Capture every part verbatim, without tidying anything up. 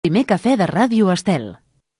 Primer cafè de Ràdio Estel.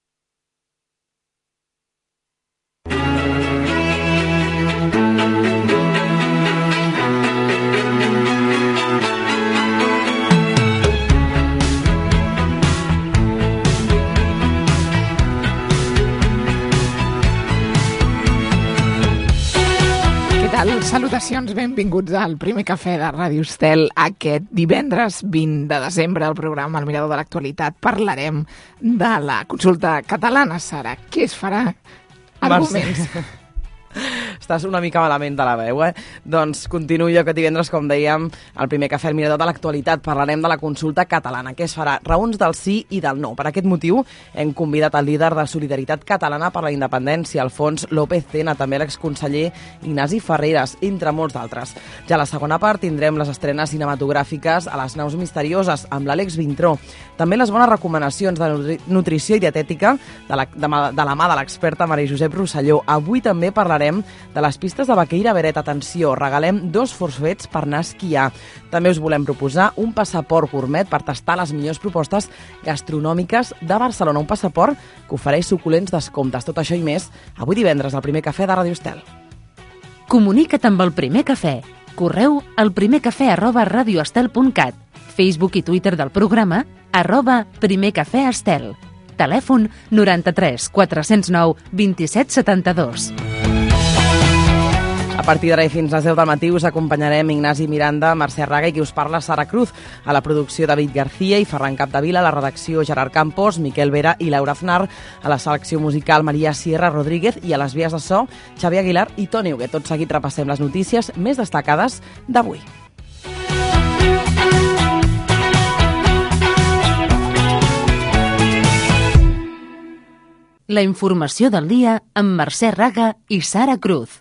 Salutacions, benvinguts al primer cafè de Ràdio Estel. Aquest divendres vint de desembre, al programa El Mirador de l'Actualitat, parlarem de la consulta catalana. Sara, què es farà? Arguments. Estàs una mica malament de la veu, eh? Doncs continuo jo aquest divendres, com dèiem, al primer cafè El Mirador de l'Actualitat. Parlarem de la consulta catalana. Què es farà? Raons del sí i del no. Per aquest motiu hem convidat el líder de Solidaritat Catalana per la Independència, Alfons López Tena, també l'exconseller Ignasi Ferreras, entre molts d'altres. Ja a la segona part tindrem les estrenes cinematogràfiques a les naus misterioses amb l'Àlex Vintró. També les bones recomanacions de nutrició i dietètica de la, de, de la mà de l'experta Maria Josep Rosselló. Avui també parlarem de les pistes de Baqueira Beret. Atenció, regalem dos forfets per anar a esquiar. També us volem proposar un passaport gourmet per tastar les millors propostes gastronòmiques de Barcelona. Un passaport que ofereix suculents descomptes. Tot això i més, avui divendres, al primer cafè de Ràdio Estel. Comunica't amb el Primer Cafè. Correu al primercafè arroba radioestel punt cat. Facebook i Twitter del programa arroba primercafè estel. Telèfon noranta-tres quatre-cents nou vint-i-set setanta-dos. A partir d'ara i fins a les deu del matí us acompanyarem Ignasi Miranda, Mercè Raga i qui us parla, Sara Cruz. A la producció David García i Ferran Capdevila, a la redacció Gerard Campos, Miquel Vera i Laura Aznar, a la selecció musical Maria Sierra Rodríguez i a les vies de so Xavier Aguilar i Toni Huguet. Tot seguit repassem les notícies més destacades d'avui. La informació del dia amb Mercè Raga i Sara Cruz.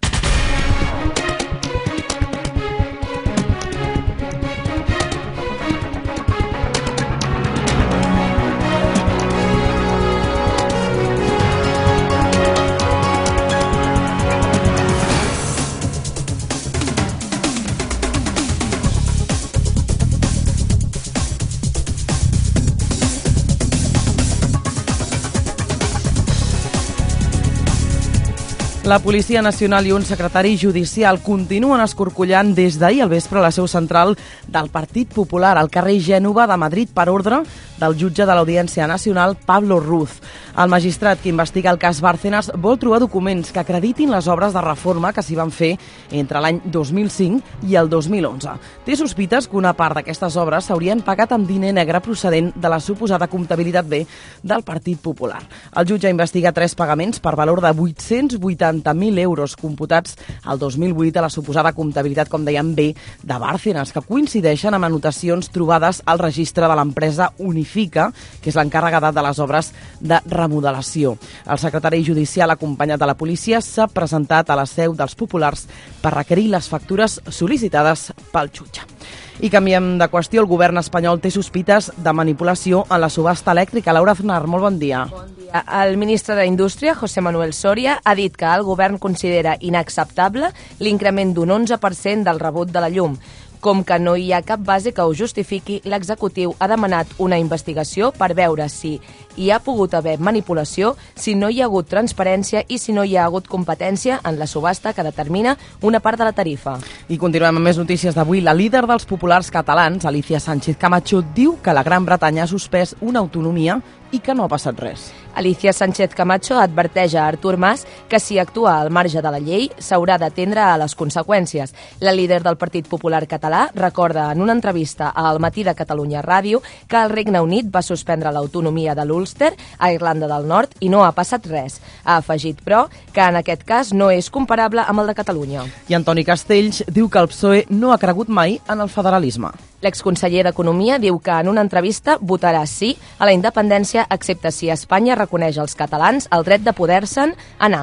La Policia Nacional i un secretari judicial continuen escorcollant des d'ahir al vespre la seu central del Partit Popular al carrer Gènova de Madrid per ordre del jutge de l'Audiència Nacional, Pablo Ruz. El magistrat que investiga el cas Bárcenas vol trobar documents que acreditin les obres de reforma que s'hi van fer entre l'any dos mil cinc i el dos mil onze. Té sospites que una part d'aquestes obres s'haurien pagat amb diner negre procedent de la suposada comptabilitat B del Partit Popular. El jutge investiga tres pagaments per valor de vuit-cents vuitanta mil euros computats al dos mil vuit a la suposada comptabilitat, com dèiem, B de Bárcenas, que coincideixen amb anotacions trobades al registre de l'empresa Unifica, que és l'encarregada de les obres de remodelació. El secretari judicial, acompanyat de la policia, s'ha presentat a la seu dels Populars per requerir les factures sol·licitades pel jutge. I canviem de qüestió. El govern espanyol té sospites de manipulació en la subhasta elèctrica. Laura Aznar, molt bon dia. Bon dia. El ministre d'Indústria, José Manuel Soria, ha dit que el govern considera inacceptable l'increment d'un onze per cent del rebut de la llum. Com que no hi ha cap base que ho justifiqui, l'executiu ha demanat una investigació per veure si hi ha pogut haver manipulació, si no hi ha hagut transparència i si no hi ha hagut competència en la subhasta que determina una part de la tarifa. I continuem amb més notícies d'avui. La líder dels populars catalans, Alicia Sánchez Camacho, diu que la Gran Bretanya ha suspès una autonomia i que no ha passat res. Alicia Sánchez Camacho adverteix a Artur Mas que si actua al marge de la llei s'haurà d'atendre a les conseqüències. La líder del Partit Popular català recorda en una entrevista a El Matí de Catalunya Ràdio que el Regne Unit va suspendre l'autonomia de l'Ulster a Irlanda del Nord i no ha passat res. Ha afegit, però, que en aquest cas no és comparable amb el de Catalunya. I Antoni Castells diu que el P S O E no ha cregut mai en el federalisme. L'exconseller d'Economia diu que en una entrevista votarà sí a la independència excepte si Espanya reconeix als catalans el dret de poder-se'n anar.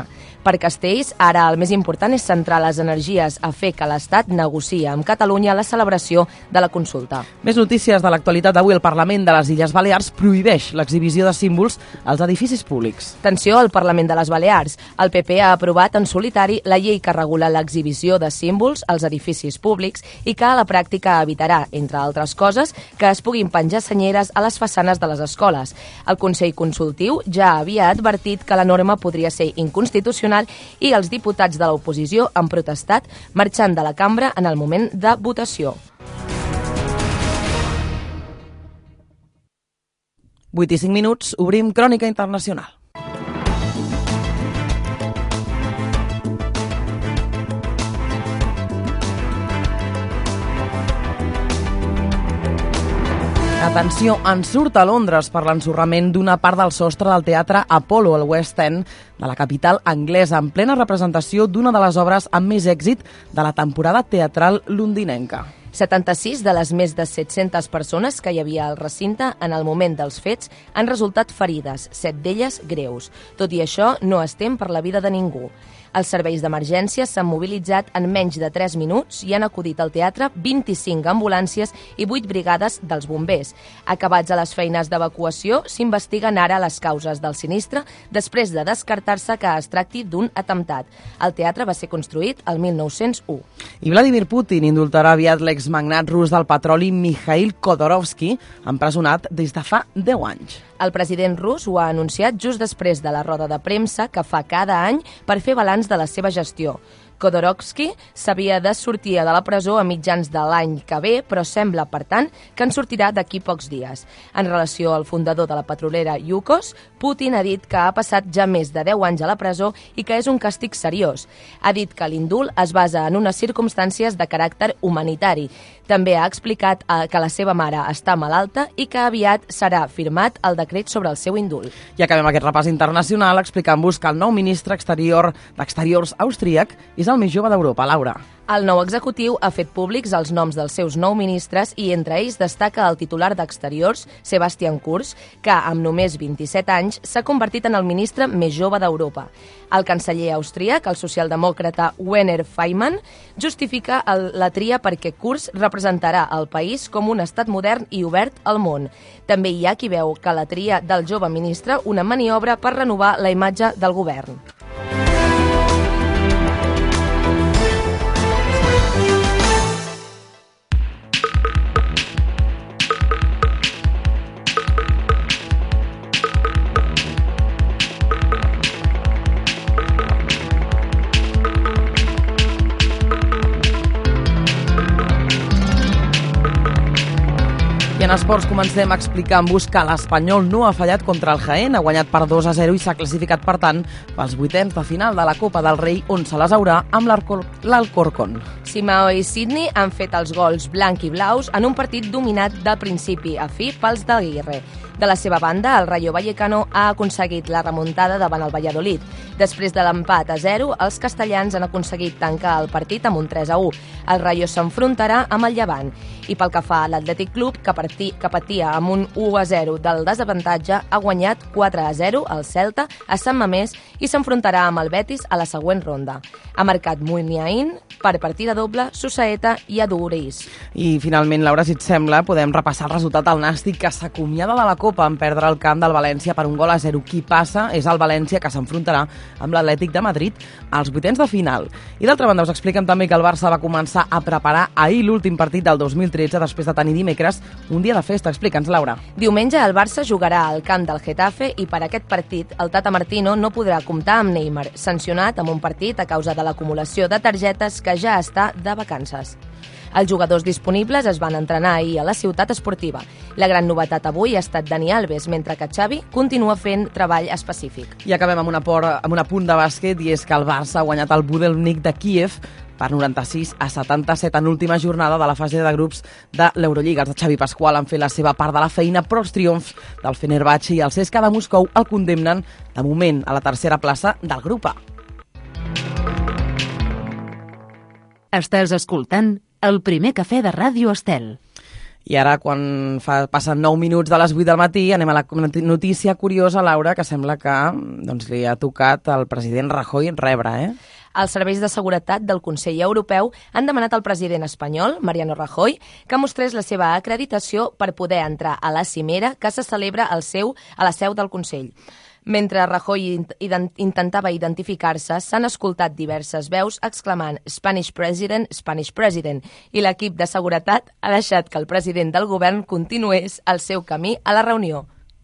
Per Castells, ara el més important és centrar les energies a fer que l'Estat negocia amb Catalunya la celebració de la consulta. Més notícies de l'actualitat d'avui. El Parlament de les Illes Balears prohibeix l'exhibició de símbols als edificis públics. Atenció al Parlament de les Balears. El P P ha aprovat en solitari la llei que regula l'exhibició de símbols als edificis públics i que a la pràctica evitarà, entre altres coses, que es puguin penjar senyeres a les façanes de les escoles. El Consell Consultiu ja havia advertit que la norma podria ser inconstitucional i els diputats de l'oposició han protestat, marxant de la cambra en el moment de votació. vuit i cinc minuts, obrim Crònica Internacional. Atenció, en surt a Londres per l'ensorrament d'una part del sostre del teatre Apollo, al West End de la capital anglesa, en plena representació d'una de les obres amb més èxit de la temporada teatral londinenca. setanta-sis de les més de set-centes persones que hi havia al recinte en el moment dels fets han resultat ferides, set d'elles greus. Tot i això, no es tem per la vida de ningú. Els serveis d'emergència s'han mobilitzat en menys de tres minuts i han acudit al teatre vint-i-cinc ambulàncies i vuit brigades dels bombers. Acabats a les feines d'evacuació, s'investiguen ara les causes del sinistre després de descartar-se que es tracti d'un atemptat. El teatre va ser construït el mil nou-cents u. I Vladimir Putin indultarà aviat l'exmagnat rus del petroli Mikhail Khodorkovsky, empresonat des de fa deu anys. El president rus ho ha anunciat just després de la roda de premsa que fa cada any per fer balanç de la seva gestió. Khodorkovsky s'havia de sortir de la presó a mitjans de l'any que ve, però sembla, per tant, que en sortirà d'aquí pocs dies. En relació al fundador de la petrolera Yukos, Putin ha dit que ha passat ja més de deu anys a la presó i que és un càstig seriós. Ha dit que l'indult es basa en unes circumstàncies de caràcter humanitari. També ha explicat que la seva mare està malalta i que aviat serà firmat el decret sobre el seu indult. I acabem aquest repàs internacional explicant-vos que el nou ministre exterior d'Exteriors austríac és el més jove d'Europa, Laura. El nou executiu ha fet públics els noms dels seus nou ministres i entre ells destaca el titular d'Exteriors, Sebastian Kurz, que amb només vint-i-set anys s'ha convertit en el ministre més jove d'Europa. El canceller austríac, el socialdemòcrata Werner Faymann, justifica el, la tria perquè Kurz representarà el país com un estat modern i obert al món. També hi ha qui veu que la tria del jove ministre una maniobra per renovar la imatge del govern. En esports comencem explicant-vos que l'Espanyol no ha fallat contra el Jaén, ha guanyat per dos a zero i s'ha classificat, per tant, pels vuitens de final de la Copa del Rei, on se les haurà amb l'Alcorcón. Simao i Sidney han fet els gols blanc i blaus en un partit dominat de principi a fi pels d'Aguirre. De la seva banda, el Rayo Vallecano ha aconseguit la remuntada davant el Valladolid. Després de l'empat a zero, els castellans han aconseguit tancar el partit amb un tres a u. El Rayo s'enfrontarà amb el Llevant. I pel que fa a l'Atlètic Club, que, partí, que patia amb un u a zero del desavantatge, ha guanyat quatre a zero al Celta a Sant Mamés i s'enfrontarà amb el Betis a la següent ronda. Ha marcat Muniain per partida doble, Susaeta i Aduriz. I finalment, Laura, si et sembla, podem repassar el resultat del Nàstic, que s'acomiada de la Copa en perdre el camp del València per un gol a zero. Qui passa és el València, que s'enfrontarà amb l'Atlètic de Madrid als vuitens de final. I d'altra banda, us expliquem també que el Barça va començar a preparar ahir l'últim partit del dos mil tretze després de tenir dimecres un dia de festa. Explica'ns, Laura. Diumenge el Barça jugarà al camp del Getafe i per aquest partit el Tata Martino no podrà comptar amb Neymar, sancionat amb un partit a causa de l'acumulació de targetes que ja està de vacances. Els jugadors disponibles es van entrenar ahir a la ciutat esportiva. La gran novetat avui ha estat Dani Alves, mentre que Xavi continua fent treball específic. I acabem amb, una por, amb un apunt de bàsquet, i és que el Barça ha guanyat el Budelnik de Kíev per noranta-sis a setanta-set en l'última jornada de la fase de grups de l'Eurolliga. Els de Xavi Pasqual han fet la seva part de la feina, però els triomfs del Fenerbahçe i el C S K A de Moscou el condemnen de moment a la tercera plaça del grup A. Estàs escoltant El primer cafè de Ràdio Estel. I ara, quan fa, passen nou minuts de les vuit del matí, anem a la notícia curiosa, Laura, que sembla que doncs, li ha tocat al president Rajoy rebre, eh? Els serveis de seguretat del Consell Europeu han demanat al president espanyol, Mariano Rajoy, que mostrés la seva acreditació per poder entrar a la cimera que se celebra al seu, a la seu del Consell. Mentre Rajoy intentava identificar-se, s'han escoltat diverses veus exclamant «Spanish President, Spanish President» i l'equip de seguretat ha deixat que el president del govern continués el seu camí a la reunió.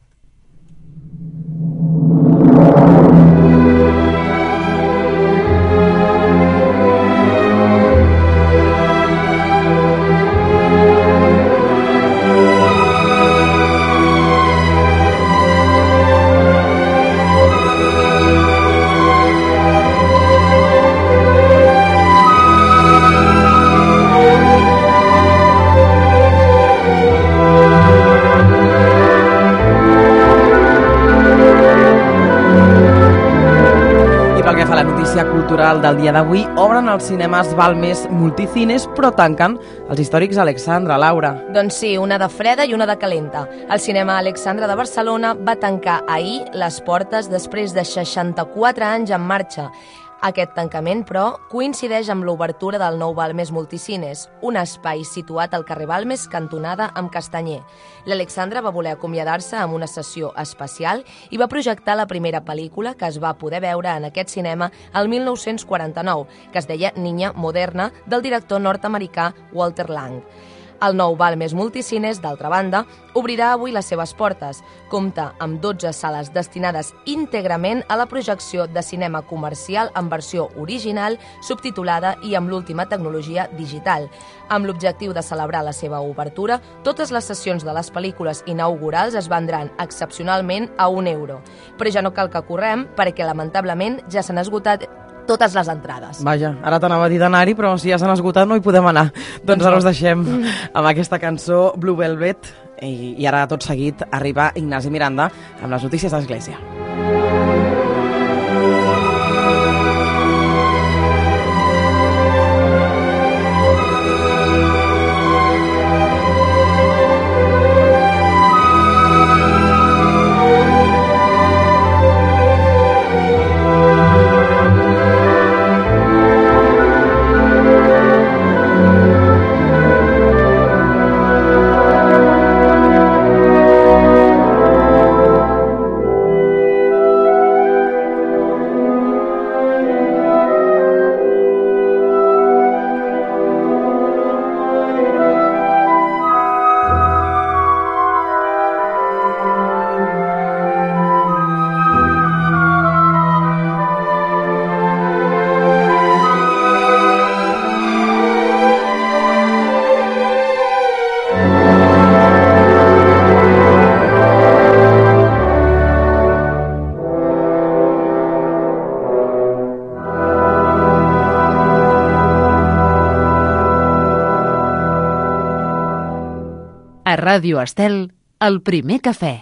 Cultural del dia d'avui, obren els cinemes Balmes Multicines, però tanquen els històrics Alexandra, Laura. Doncs sí, una de freda i una de calenta. El cinema Alexandra de Barcelona va tancar ahir les portes després de seixanta-quatre anys en marxa. Aquest tancament, però, coincideix amb l'obertura del nou Balmes Multicines, un espai situat al carrer Balmes, cantonada amb Castanyer. L'Alexandra va voler acomiadar-se amb una sessió especial i va projectar la primera pel·lícula que es va poder veure en aquest cinema el mil nou-cents quaranta-nou, que es deia Niña Moderna, del director nord-americà Walter Lang. El nou Balmes Multicines, d'altra banda, obrirà avui les seves portes. Compta amb dotze sales destinades íntegrament a la projecció de cinema comercial en versió original, subtitulada i amb l'última tecnologia digital. Amb l'objectiu de celebrar la seva obertura, totes les sessions de les pel·lícules inaugurals es vendran excepcionalment a un euro. Però ja no cal que correm, perquè lamentablement ja s'han esgotat totes les entrades. Vaja, ara t'anava a dir d'anar-hi, però si ja s'han esgotat no hi podem anar. Doncs ara us deixem amb aquesta cançó Blue Velvet i, i ara tot seguit arriba Ignasi Miranda amb les notícies d'Església. A Ràdio Estel, el primer cafè.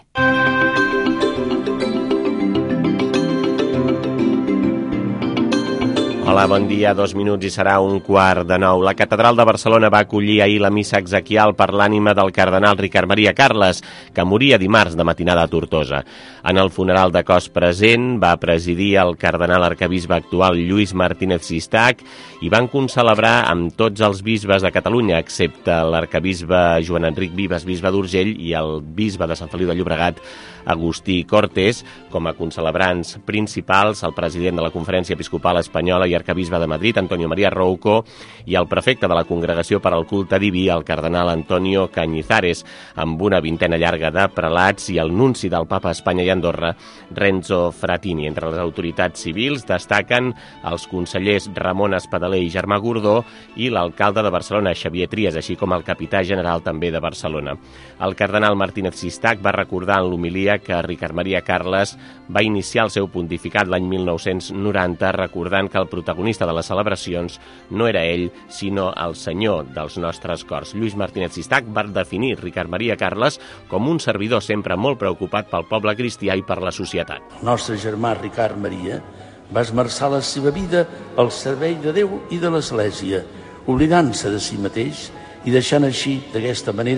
Hola, bon dia. Dos minuts i serà un quart de nou. La Catedral de Barcelona va acollir ahir la missa exequial per l'ànima del cardenal Ricard Maria Carles, que moria dimarts de matinada a Tortosa. En el funeral de cos present va presidir el cardenal arquebisbe actual Lluís Martínez Sistac i van concelebrar amb tots els bisbes de Catalunya, excepte l'arquebisbe Joan Enric Vives, bisbe d'Urgell, i el bisbe de Sant Feliu de Llobregat, Agustí Cortés, com a concelebrants principals, el president de la Conferència Episcopal Espanyola i arquebisbe de Madrid, Antonio María Rouco, i el prefecte de la Congregació per al Culte Diví, el cardenal Antonio Cañizares, amb una vintena llarga de prelats, i el nunci del Papa a Espanya i Andorra, Renzo Fratini. Entre les autoritats civils destaquen els consellers Ramon Espadaler i Germà Gordó i l'alcalde de Barcelona, Xavier Trias, així com el capità general també de Barcelona. El cardenal Martínez Sistac va recordar en l'homilia que Ricard Maria Carles va iniciar el seu pontificat l'any mil nou-cents noranta, recordant que el protagonista de les celebracions no era ell, sinó el senyor dels nostres cors. Lluís Martínez Sistac va definir Ricard Maria Carles com un servidor sempre molt preocupat pel poble cristià i per la societat. El nostre germà Ricard Maria va esmerçar la seva vida al servei de Déu i de l'Església, oblidant-se de si mateix i deixant així, d'aquesta manera,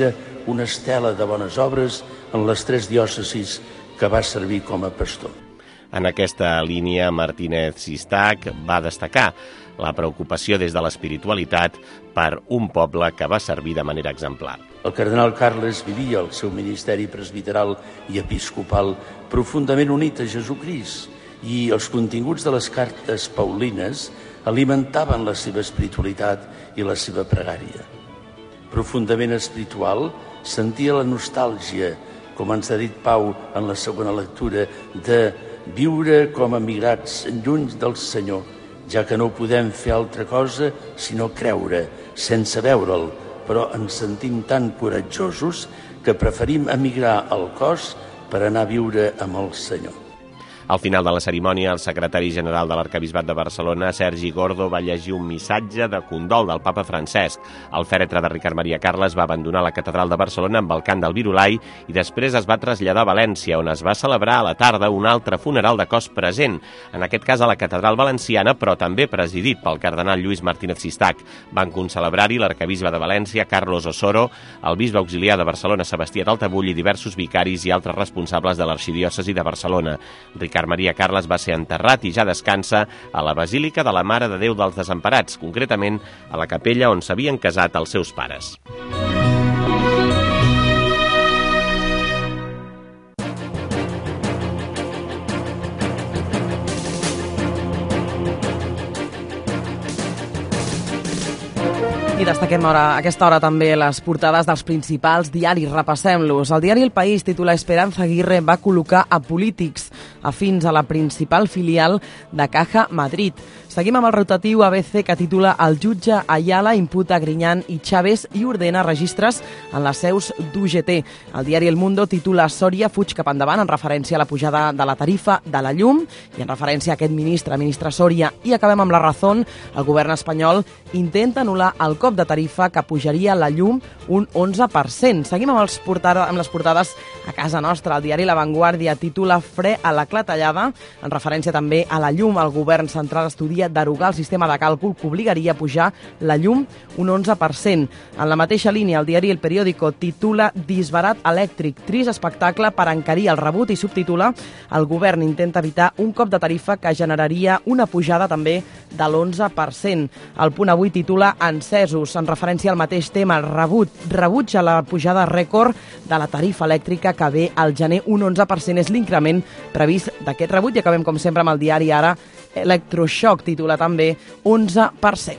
una estela de bones obres en les tres diòcesis que va servir com a pastor. En aquesta línia, Martínez Sistac va destacar la preocupació des de l'espiritualitat per un poble que va servir de manera exemplar. El cardenal Carles vivia el seu ministeri presbiteral i episcopal profundament unit a Jesucrist i els continguts de les cartes paulines alimentaven la seva espiritualitat i la seva pregària. Profundament espiritual, sentia la nostàlgia, com ens ha dit Pau en la segona lectura, de viure com a migrats lluny del Senyor, ja que no podem fer altra cosa sinó creure, sense veure'l, però ens sentim tan coratjosos que preferim emigrar al cos per anar a viure amb el Senyor. Al final de la cerimònia, el secretari general de l'Arquebisbat de Barcelona, Sergi Gordo, va llegir un missatge de condol del papa Francesc. El fèretre de Ricard Maria Carles va abandonar la catedral de Barcelona amb el cant del Virolai i després es va traslladar a València, on es va celebrar a la tarda un altre funeral de cos present, en aquest cas a la catedral valenciana, però també presidit pel cardenal Lluís Martínez Sistac. Van concelebrar-hi l'arquebisbe de València, Carlos Osoro, el bisbe auxiliar de Barcelona, Sebastià Taltabull, i diversos vicaris i altres responsables de l'arxidiòcesi de Barcelona. Ricard Maria Carles va ser enterrat i ja descansa a la Basílica de la Mare de Déu dels Desemparats, concretament a la capella on s'havien casat els seus pares. I destaquem ara, a aquesta hora també les portades dels principals diaris. Repassem-los. El diari El País titula Esperanza Aguirre va col·locar a polítics afins a la principal filial de Caja Madrid. Seguim amb el rotatiu A B C que titula El jutge Ayala imputa Griñán i Chávez i ordena registres en les seus d'U G T. El diari El Mundo titula Soria fuig cap endavant en referència a la pujada de la tarifa de la llum i en referència a aquest ministre, ministre Soria. I acabem amb La Razón. El govern espanyol intenta anul·lar el cop de tarifa que pujaria la llum un onze per cent. Seguim amb, els portada, amb les portades a casa nostra. El diari La Vanguardia titula Fre a la clatellada, en referència també a la llum. El govern central estudia derogar el sistema de càlcul que obligaria a pujar la llum un onze per cent. En la mateixa línia, el diari El Periódico titula Disbarat elèctric, trist espectacle per encarir el rebut i subtitula El govern intenta evitar un cop de tarifa que generaria una pujada també de l'onze per cent. El Punt Avui titula Encesos, en referència al mateix tema, el rebut, rebuig a la pujada rècord de la tarifa elèctrica que ve al gener. Un onze per cent és l'increment previst d'aquest rebut. I acabem, com sempre, amb el diari Ara. Electroshock titula també onze per cent.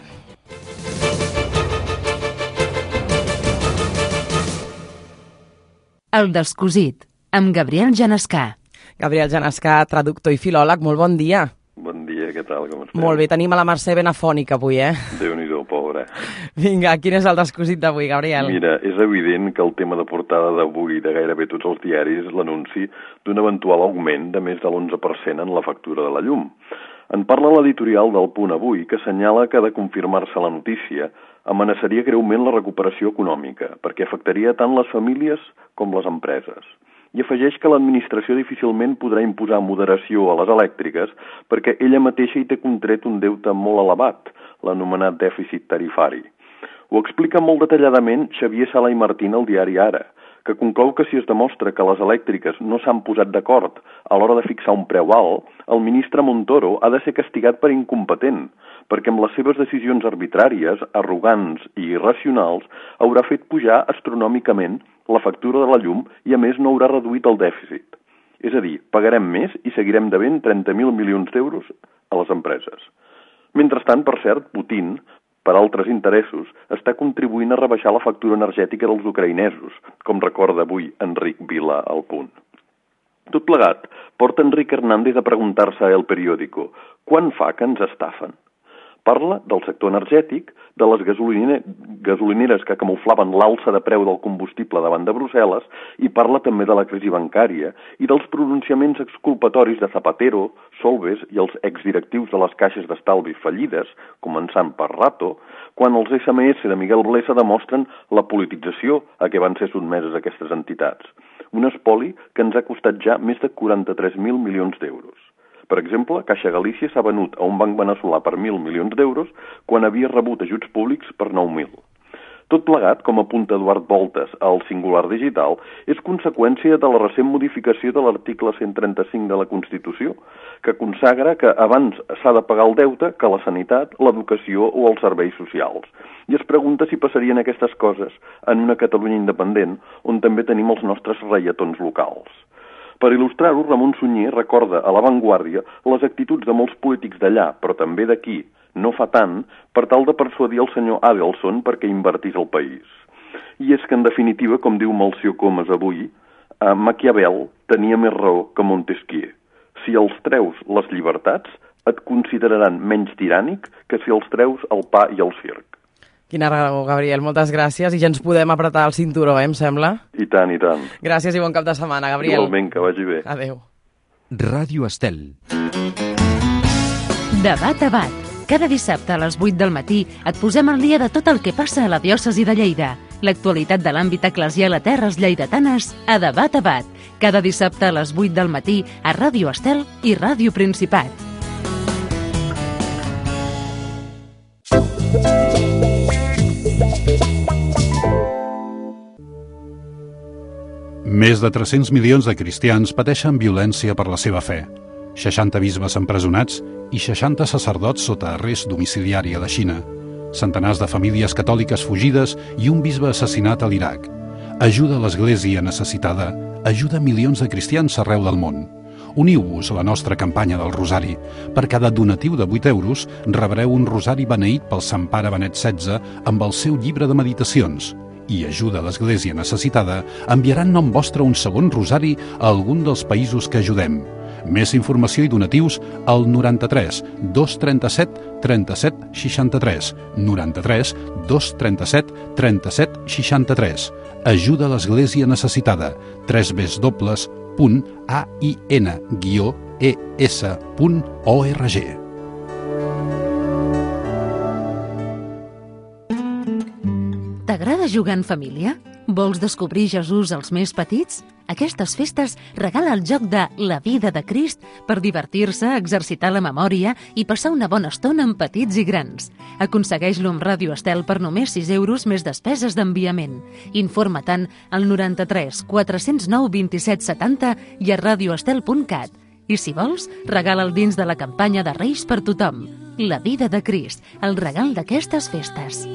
El descosit, amb Gabriel Genescà. Gabriel Genescà, traductor i filòleg, molt bon dia. Bon dia, què tal, com esteu? Molt bé, tenim a la Mercè ben afònica avui, eh? Déu-n'hi-do, pobra. Vinga, quin és el descosit d'avui, Gabriel? Mira, és evident que el tema de portada d'avui de gairebé tots els diaris és l'anunci d'un eventual augment de més de l'onze per cent en la factura de la llum. En parla l'editorial del Punt Avui, que assenyala que de confirmar-se la notícia amenaçaria greument la recuperació econòmica, perquè afectaria tant les famílies com les empreses. I afegeix que l'administració difícilment podrà imposar moderació a les elèctriques perquè ella mateixa hi té contret un deute molt elevat, l'anomenat dèficit tarifari. Ho explica molt detalladament Xavier Sala i Martín al diari Ara, que conclou que si es demostra que les elèctriques no s'han posat d'acord a l'hora de fixar un preu alt, el ministre Montoro ha de ser castigat per incompetent, perquè amb les seves decisions arbitràries, arrogants i irracionals, haurà fet pujar astronòmicament la factura de la llum i a més no haurà reduït el dèficit. És a dir, pagarem més i seguirem devent trenta mil milions d'euros a les empreses. Mentrestant, per cert, Putin, per altres interessos, està contribuint a rebaixar la factura energètica dels ucraïnesos, com recorda avui Enric Vila al Punt. Tot plegat, porta Enric Hernández a preguntar-se a El Periódico quan fa que ens estafen. Parla del sector energètic, de les gasoline... gasolineres que camuflaven l'alça de preu del combustible davant de Brussel·les i parla també de la crisi bancària i dels pronunciaments exculpatoris de Zapatero, Solbes i els exdirectius de les caixes d'estalvi fallides, començant per Rato, quan els esse eme esse de Miguel Blesa demostren la politització a què van ser sotmeses aquestes entitats. Un espoli que ens ha costat ja més de quaranta-tres mil milions d'euros. Per exemple, Caixa Galícia s'ha venut a un banc veneçolà per mil milions d'euros quan havia rebut ajuts públics per nou mil. Tot plegat, com apunta Eduard Voltes al Singular Digital, és conseqüència de la recent modificació de l'article cent trenta-cinc de la Constitució, que consagra que abans s'ha de pagar el deute que la sanitat, l'educació o els serveis socials. I es pregunta si passarien aquestes coses en una Catalunya independent, on també tenim els nostres reietons locals. Per il·lustrar-ho, Ramon Sunyer recorda a La Vanguardia les actituds de molts polítics d'allà, però també d'aquí, no fa tant, per tal de persuadir el senyor Adelson perquè invertís al país. I és que, en definitiva, com diu Melcior Comas avui, eh, Maquiavel tenia més raó que Montesquieu. Si els treus les llibertats, et consideraran menys tirànic que si els treus el pa i el circ. Quina raó, Gabriel. Moltes gràcies i ja ens podem apretar el cinturó, eh, em sembla? I tant, i tant. Gràcies i bon cap de setmana, Gabriel. Igualment, que vagi bé. Adéu. Ràdio Estel. Debat a Bat. Cada dissabte a les vuit del matí et posem al dia de tot el que passa a la diòcesi de Lleida. L'actualitat de l'àmbit eclesial a terres lleidatanes a Debat a Bat. Cada dissabte a les vuit del matí a Ràdio Estel i Ràdio Principat. Més de tres-cents milions de cristians pateixen violència per la seva fe. seixanta bisbes empresonats i seixanta sacerdots sota arrest domiciliari a la Xina. Centenars de famílies catòliques fugides i un bisbe assassinat a l'Iraq. Ajuda a l'Església necessitada, ajuda milions de cristians arreu del món. Uniu-vos a la nostra campanya del Rosari. Per cada donatiu de vuit euros rebreu un rosari beneït pel Sant Pare Benet setze amb el seu llibre de meditacions. I ajuda a l'Església necessitada enviarà en nom vostre un segon rosari a algun dels països que ajudem. Més informació i donatius al noranta-tres dos trenta-set trenta-set seixanta-tres, noranta-tres dos trenta-set trenta-set seixanta-tres. Ajuda a l'Església necessitada. tres w punt a i n guió e s punt org. T'agrada jugar en família? Vols descobrir Jesús als més petits? Aquestes festes regala el joc de La vida de Crist per divertir-se, exercitar la memòria i passar una bona estona amb petits i grans. Aconsegueix-lo amb Ràdio Estel per només sis euros més despeses d'enviament. Informa-te'n al noranta-tres quatre-cents nou vint-i-set setanta i a radioestel punt cat. I si vols, regala'l dins de la campanya de Reis per tothom. La vida de Crist, el regal d'aquestes festes.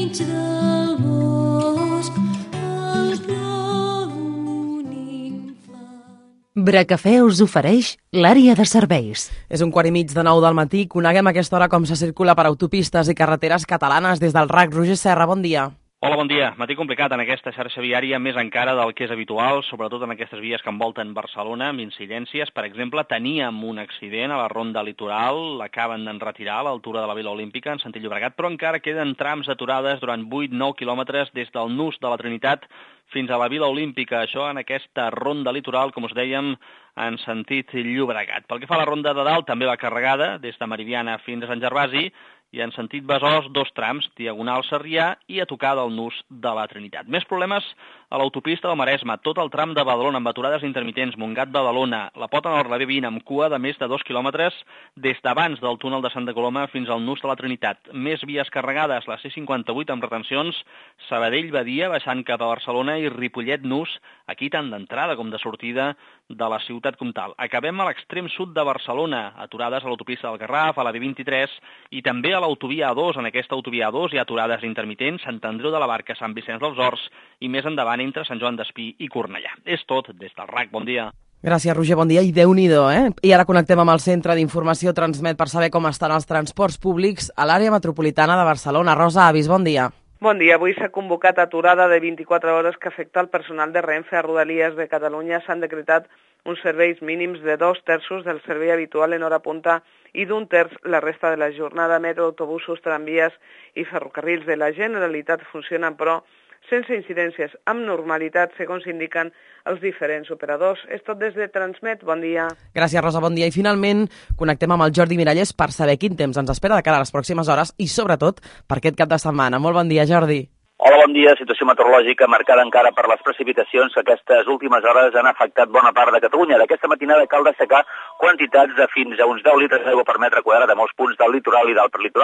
Bracafè us ofereix l'àrea de serveis. És un quart i mig de nou del matí. Coneguem a aquesta hora com se circula per autopistes i carreteres catalanes des del R A C. Roger Serra, bon dia. Hola, bon dia. Matí complicat en aquesta xarxa viària, més encara del que és habitual, sobretot en aquestes vies que envolten Barcelona, amb incidències. Per exemple, teníem un accident a la ronda litoral, l'acaben d'enretirar a l'altura de la Vila Olímpica, en sentit Llobregat, però encara queden trams aturades durant vuit nou quilòmetres des del nus de la Trinitat fins a la Vila Olímpica, això en aquesta ronda litoral, com us dèiem, en sentit Llobregat. Pel que fa a la ronda de dalt, també va carregada, des de Meridiana fins a Sant Gervasi, i en sentit Besòs, dos trams, Diagonal Sarrià i a tocar del nus de la Trinitat. Més problemes a l'autopista del Maresme, tot el tram de Badalona amb aturades intermitents, Montgat-Badalona, la Pota Nord, la B vint, amb cua de més de dos quilòmetres des d'abans del túnel de Santa Coloma fins al nus de la Trinitat. Més vies carregades, la C cinquanta-vuit amb retencions, Sabadell-Badia, baixant cap a Barcelona i Ripollet-Nus, aquí tant d'entrada com de sortida de la ciutat comtal. Acabem a l'extrem sud de Barcelona, aturades a l'autopista del Garraf, a la B vint-i-tres i també a l'autovia A dos. En aquesta autovia A dos hi ha aturades intermitents, Sant Andreu de la Barca, Sant Vicenç dels Horts i més endavant entre Sant Joan d'Espí i Cornellà. És tot des del R A C. Bon dia. Gràcies, Roger. Bon dia. I Déu-n'hi-do, eh? I ara connectem amb el Centre d'Informació Transmet per saber com estan els transports públics a l'àrea metropolitana de Barcelona. Rosa Avis, bon dia. Bon dia. Avui s'ha convocat aturada de vint-i-quatre hores que afecta el personal de Renfe a Rodalies de Catalunya. S'han decretat uns serveis mínims de dos terços del servei habitual en hora punta i d'un terç la resta de la jornada. Metro, autobusos, tramvies i ferrocarrils de la Generalitat funcionen, però sense incidències, amb normalitat, segons indiquen els diferents operadors. És tot des de Transmet. Bon dia. Gràcies, Rosa. Bon dia. I finalment connectem amb el Jordi Mirallés per saber quin temps ens espera de cara a les pròximes hores i, sobretot, per aquest cap de setmana. Molt bon dia, Jordi. Hola, bon dia. Situació meteorològica marcada encara per les precipitacions que aquestes últimes hores han afectat bona part de Catalunya. D'aquesta matinada cal destacar quantitats de fins a uns deu litres d'aigua per metre quadrat a molts punts del litoral i del prelitoral.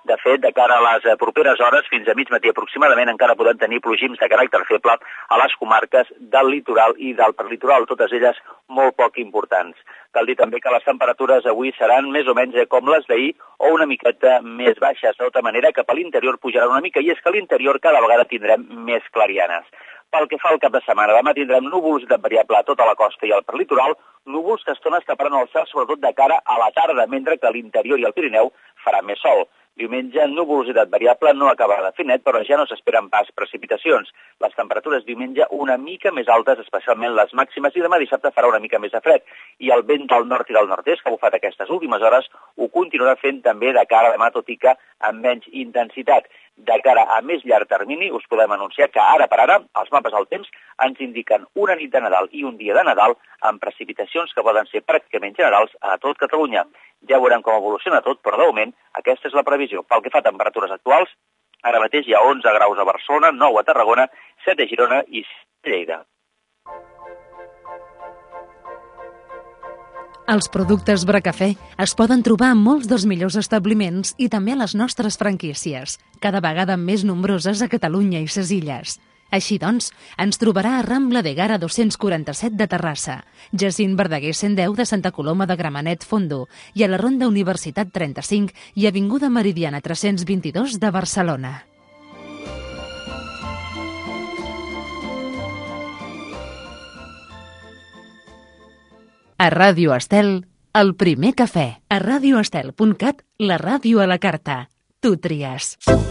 De fet, de cara a les properes hores, fins a mig matí aproximadament, encara podem tenir plogims de caràcter feble a les comarques del litoral i del prelitoral, totes elles molt poc importants. Cal dir també que les temperatures avui seran més o menys com les d'ahir o una miqueta més baixes, de tota manera cap a l'interior pujaran una mica, i és que a l'interior cada vegada tindrem més clarianes. Pel que fa al cap de setmana, demà tindrem nuvolositat variable a tota la costa i al prelitoral, núvols que a estones taparan el cel sobretot de cara a la tarda, mentre que a l'interior i al Pirineu farà més sol. Diumenge, nuvolositat variable, no acaba de fer net, però ja no s'esperen pas precipitacions. Les temperatures diumenge una mica més altes, especialment les màximes, i demà dissabte farà una mica més de fred. I el vent del nord i del nord-est, que ha bufat aquestes últimes hores, ho continuarà fent també de cara a demà, tot i que amb menys intensitat. De cara a més llarg termini, us podem anunciar que ara per ara els mapes del temps ens indiquen una nit de Nadal i un dia de Nadal amb precipitacions que poden ser pràcticament generals a tot Catalunya. Ja veurem com evoluciona tot, però de moment aquesta és la previsió. Pel que fa a temperatures actuals, ara mateix hi ha onze graus a Barcelona, nou a Tarragona, set a Girona i sis a Lleida. Els productes Bracafè es poden trobar en molts dels millors establiments i també a les nostres franquícies, cada vegada més nombroses a Catalunya i ses Illes. Així doncs, ens trobarà a Rambla de Gara dos-cents quaranta-set de Terrassa, Jacint Verdaguer cent deu de Santa Coloma de Gramenet Fondo i a la Ronda Universitat trenta-cinc i Avinguda Meridiana tres-cents vint-i-dos de Barcelona. A Ràdio Estel, el primer cafè. A radioestel punt cat, la ràdio a la carta. Tu tries.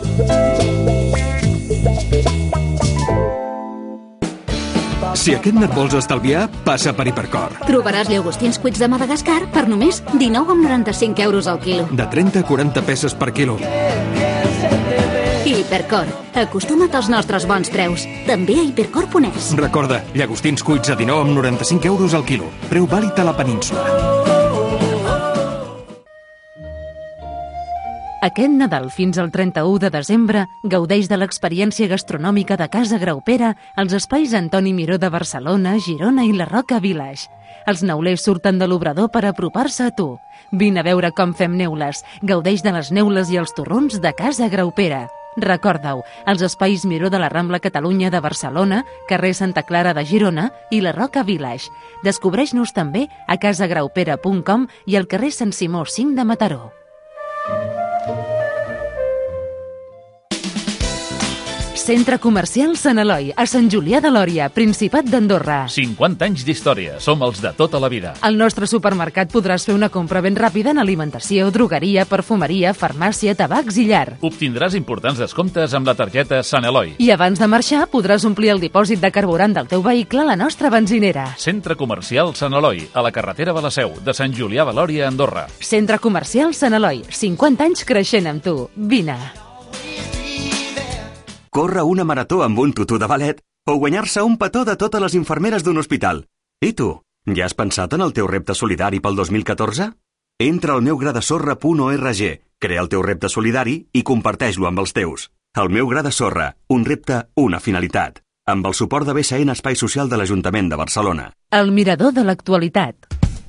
Si aquest net vols estalviar, passa per Hipercor. Trobaràs llaugostins cuits de Madagascar per només dinou coma noranta-cinc euros al quilo. De trenta a quaranta peces per quilo. Hipercor. Acostuma't als nostres bons preus. També a hipercor punt es. Recorda, llagostins cuits a dinou coma noranta-cinc euros al quilo. Preu vàlid a la península. Aquest Nadal fins al trenta-u de desembre gaudeix de l'experiència gastronòmica de Casa Graupera als espais Antoni Miró de Barcelona, Girona i la Roca Village. Els neulers surten de l'obrador per apropar-se a tu. Vine a veure com fem neules. Gaudeix de les neules i els torrons de Casa Graupera. Recorda-ho, els espais Miró de la Rambla Catalunya de Barcelona, carrer Santa Clara de Girona i la Roca Village. Descobreix-nos també a casagraupera punt com i al carrer Sant Simó cinc de Mataró. Centre Comercial Sant Eloi, a Sant Julià de Lòria, Principat d'Andorra. cinquanta anys d'història, som els de tota la vida. Al nostre supermercat podràs fer una compra ben ràpida en alimentació, drogueria, perfumeria, farmàcia, tabacs i llar. Obtindràs importants descomptes amb la targeta Sant Eloi. I abans de marxar podràs omplir el dipòsit de carburant del teu vehicle a la nostra benzinera. Centre Comercial Sant Eloi, a la carretera de la Seu, de Sant Julià de Lòria, Andorra. Centre Comercial Sant Eloi, cinquanta anys creixent amb tu. Vine. Córrer una marató amb un tutú de ballet o guanyar-se un petó de totes les infermeres d'un hospital. I tu, ja has pensat en el teu repte solidari pel dos mil catorze? Entra al meugradesorra punt org, crea el teu repte solidari i comparteix-lo amb els teus. El meu gra de sorra, un repte, una finalitat. Amb el suport de B S N Espai Social de l'Ajuntament de Barcelona. El mirador de l'actualitat.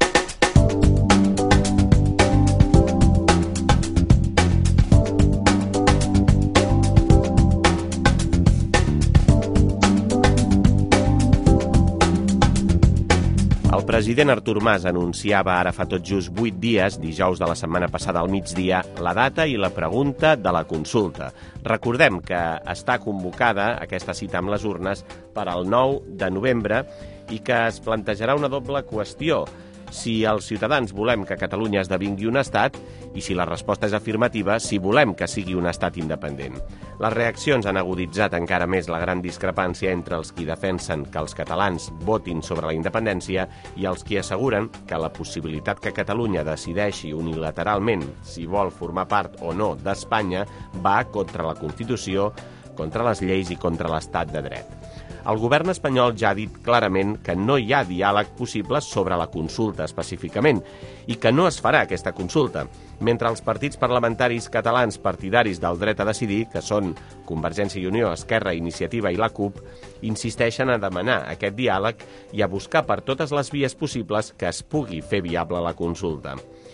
El president Artur Mas anunciava ara fa tot just vuit dies, dijous de la setmana passada al migdia, la data i la pregunta de la consulta. Recordem que està convocada aquesta cita amb les urnes per al nou de novembre i que es plantejarà una doble qüestió. Si els ciutadans volem que Catalunya esdevingui un estat i si la resposta és afirmativa, si volem que sigui un estat independent. Les reaccions han aguditzat encara més la gran discrepància entre els qui defensen que els catalans votin sobre la independència i els qui asseguren que la possibilitat que Catalunya decideixi unilateralment si vol formar part o no d'Espanya va contra la Constitució, contra les lleis i contra l'estat de dret. El govern espanyol ja ha dit clarament que no hi ha diàleg possible sobre la consulta específicament i que no es farà aquesta consulta, mentre els partits parlamentaris catalans partidaris del dret a decidir, que són Convergència i Unió, Esquerra, Iniciativa i la CUP, insisteixen a demanar aquest diàleg i a buscar per totes les vies possibles que es pugui fer viable la consulta.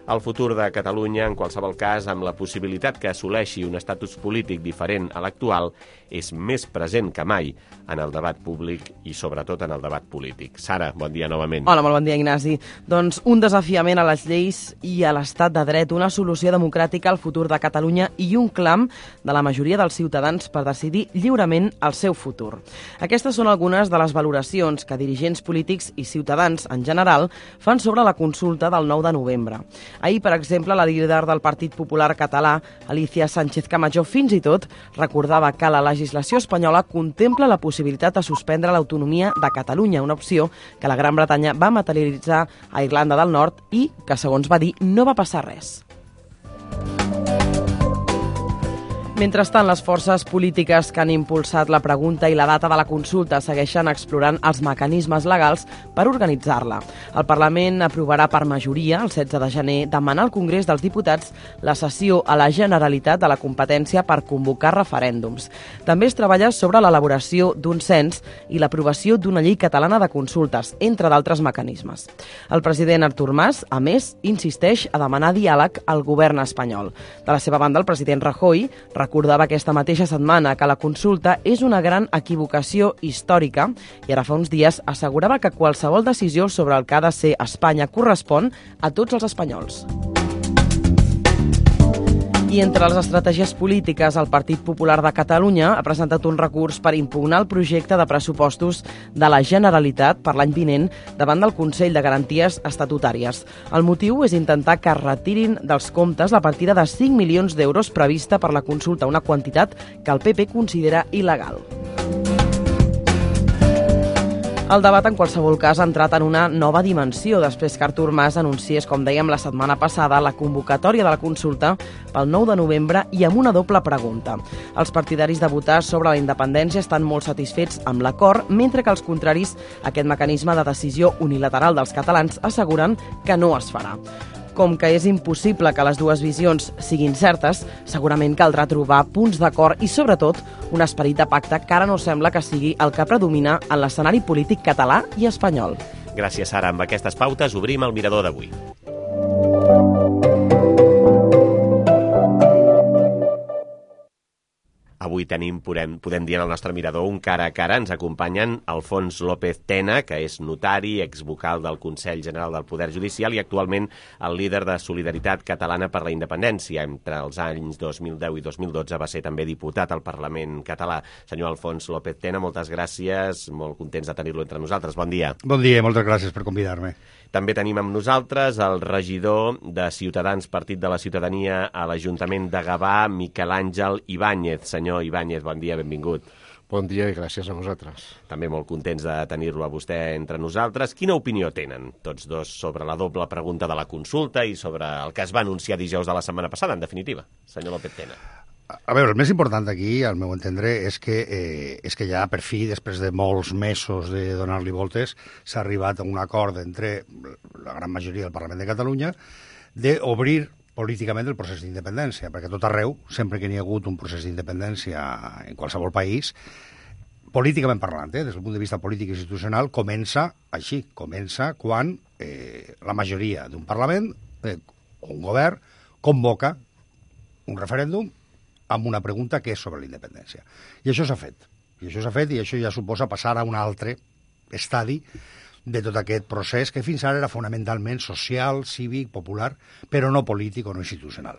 El futur de Catalunya, en qualsevol cas, amb la possibilitat que assoleixi un estatus polític diferent a l'actual, és més present que mai en el debat públic i sobretot en el debat polític. Sara, bon dia novament. Hola, molt bon dia, Ignasi. Doncs un desafiament a les lleis i a l'estat de dret, una solució democràtica al futur de Catalunya i un clam de la majoria dels ciutadans per decidir lliurement el seu futur. Aquestes són algunes de les valoracions que dirigents polítics i ciutadans en general fan sobre la consulta del nou de novembre. Ahir, per exemple, la líder del Partit Popular Català, Alicia Sánchez Camacho, fins i tot recordava que la legislació espanyola contempla la possibilitat de suspendre l'autonomia de Catalunya, una opció que la Gran Bretanya va materialitzar a Irlanda del Nord i que, segons va dir, no va passar res. Mentrestant, les forces polítiques que han impulsat la pregunta i la data de la consulta segueixen explorant els mecanismes legals per organitzar-la. El Parlament aprovarà per majoria, el setze de gener, demanar al Congrés dels Diputats la cessió a la Generalitat de la competència per convocar referèndums. També es treballa sobre l'elaboració d'un cens i l'aprovació d'una llei catalana de consultes, entre d'altres mecanismes. El president Artur Mas, a més, insisteix a demanar diàleg al govern espanyol. De la seva banda, el president Rajoy recordava aquesta mateixa setmana que la consulta és una gran equivocació històrica i ara fa uns dies assegurava que qualsevol decisió sobre el que ha de ser Espanya correspon a tots els espanyols. I entre les estratègies polítiques, el Partit Popular de Catalunya ha presentat un recurs per impugnar el projecte de pressupostos de la Generalitat per l'any vinent davant del Consell de Garanties Estatutàries. El motiu és intentar que es retirin dels comptes la partida de cinc milions d'euros prevista per la consulta, una quantitat que el P P considera il·legal. El debat, en qualsevol cas, ha entrat en una nova dimensió després que Artur Mas anunciés, com dèiem la setmana passada, la convocatòria de la consulta pel nou de novembre i amb una doble pregunta. Els partidaris de votar sobre la independència estan molt satisfets amb l'acord, mentre que els contraris a aquest mecanisme de decisió unilateral dels catalans asseguren que no es farà. Com que és impossible que les dues visions siguin certes, segurament caldrà trobar punts d'acord i, sobretot, un esperit de pacte que ara no sembla que sigui el que predomina en l'escenari polític català i espanyol. Gràcies, Sara. Amb aquestes pautes obrim el mirador d'avui. Avui tenim, podem, podem dir en el nostre mirador, un cara a cara. Ens acompanyen Alfons López Tena, que és notari, exvocal del Consell General del Poder Judicial i actualment el líder de Solidaritat Catalana per la Independència. Entre els anys dos mil deu i dos mil dotze va ser també diputat al Parlament català. Senyor Alfons López Tena, moltes gràcies, molt contents de tenir-lo entre nosaltres. Bon dia. Bon dia, moltes gràcies per convidar-me. També tenim amb nosaltres el regidor de Ciutadans, Partit de la Ciutadania a l'Ajuntament de Gavà, Miquel Àngel Ibáñez. Senyor Ibáñez, bon dia, benvingut. Bon dia i gràcies a vosaltres. També molt contents de tenir-lo a vostè entre nosaltres. Quina opinió tenen tots dos sobre la doble pregunta de la consulta i sobre el que es va anunciar dijous de la setmana passada, en definitiva? Senyor López Tena. A veure, el més important aquí, al meu entendre, és que, eh, és que ja per fi, després de molts mesos de donar-li voltes, s'ha arribat a un acord entre la gran majoria del Parlament de Catalunya d'obrir políticament el procés d'independència, perquè tot arreu, sempre que n'hi ha hagut un procés d'independència en qualsevol país, políticament parlant, eh, des del punt de vista polític i institucional, comença així, comença quan eh, la majoria d'un Parlament eh, o un govern convoca un referèndum amb una pregunta que és sobre la independència. I això s'ha fet. I això s'ha fet i això ja suposa passar a un altre estadi de tot aquest procés que fins ara era fonamentalment social, cívic, popular, però no polític o no institucional.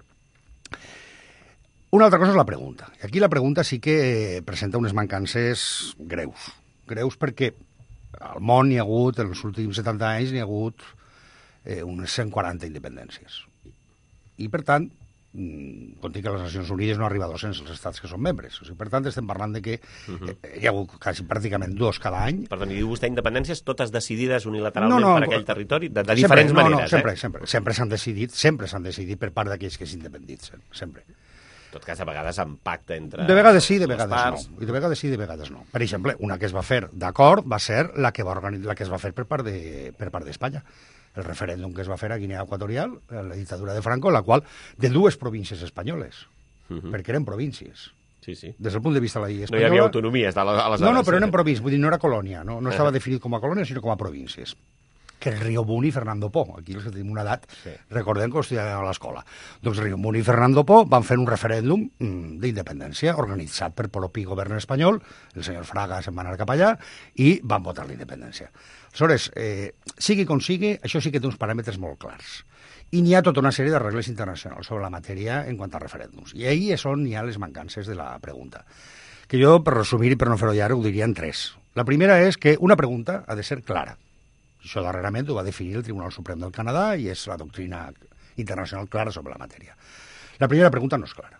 Una altra cosa és la pregunta. I aquí la pregunta sí que presenta unes mancances greus. Greus perquè al món hi ha hagut, en els últims setanta anys, hi ha hagut eh, unes cent quaranta independències. I, per tant, com dic que les Nacions Unides no ha arribat a dos-cents els estats que són membres. O sigui, per tant, estem parlant de que uh-huh. eh, hi ha hagut quasi pràcticament dos cada any. Perdó, i diu vostè independències totes decidides unilateralment no, no, per aquell territori? De, de sempre, diferents no, maneres, no, sempre, eh? Sempre, sempre s'han decidit, sempre s'han decidit per part d'aquells que s'independitzen, sempre. En tot cas, a vegades amb pacte entre... De vegades sí, de vegades parts. no. I de vegades sí, de vegades no. Per exemple, una que es va fer d'acord va ser la que, va organitzar, la que es va fer per part de, per part d'Espanya. El referèndum que es va fer a Guinea Equatorial, la dictadura de Franco, en la qual, de dues províncies espanyoles, uh-huh. perquè eren províncies. Sí, sí. Des del punt de vista de la llei espanyola... No hi havia autonomies aleshores. No, no, però eren províncies, vull dir, no era colònia, no, no estava uh-huh. definit com a colònia, sinó com a províncies. que el Río Muni i Fernando Po. Aquí els que tenim una edat, sí. Recordem que ho estudiàvem a l'escola. Doncs Río Muni i Fernando Po van fer un referèndum d'independència organitzat per propi govern espanyol, el senyor Fraga se'n va anar cap allà, i van votar la independència. Aleshores, eh, sigui com sigui, això sí que té uns paràmetres molt clars. I n'hi ha tota una sèrie de regles internacionals sobre la matèria en quant a referèndums. I ahí és on hi ha les mancances de la pregunta. Que jo, per resumir i per no fer-ho llarg, ho diria en tres. La primera és que una pregunta ha de ser clara. Això darrerament ho va definir el Tribunal Suprem del Canadà i és la doctrina internacional clara sobre la matèria. La primera pregunta no és clara.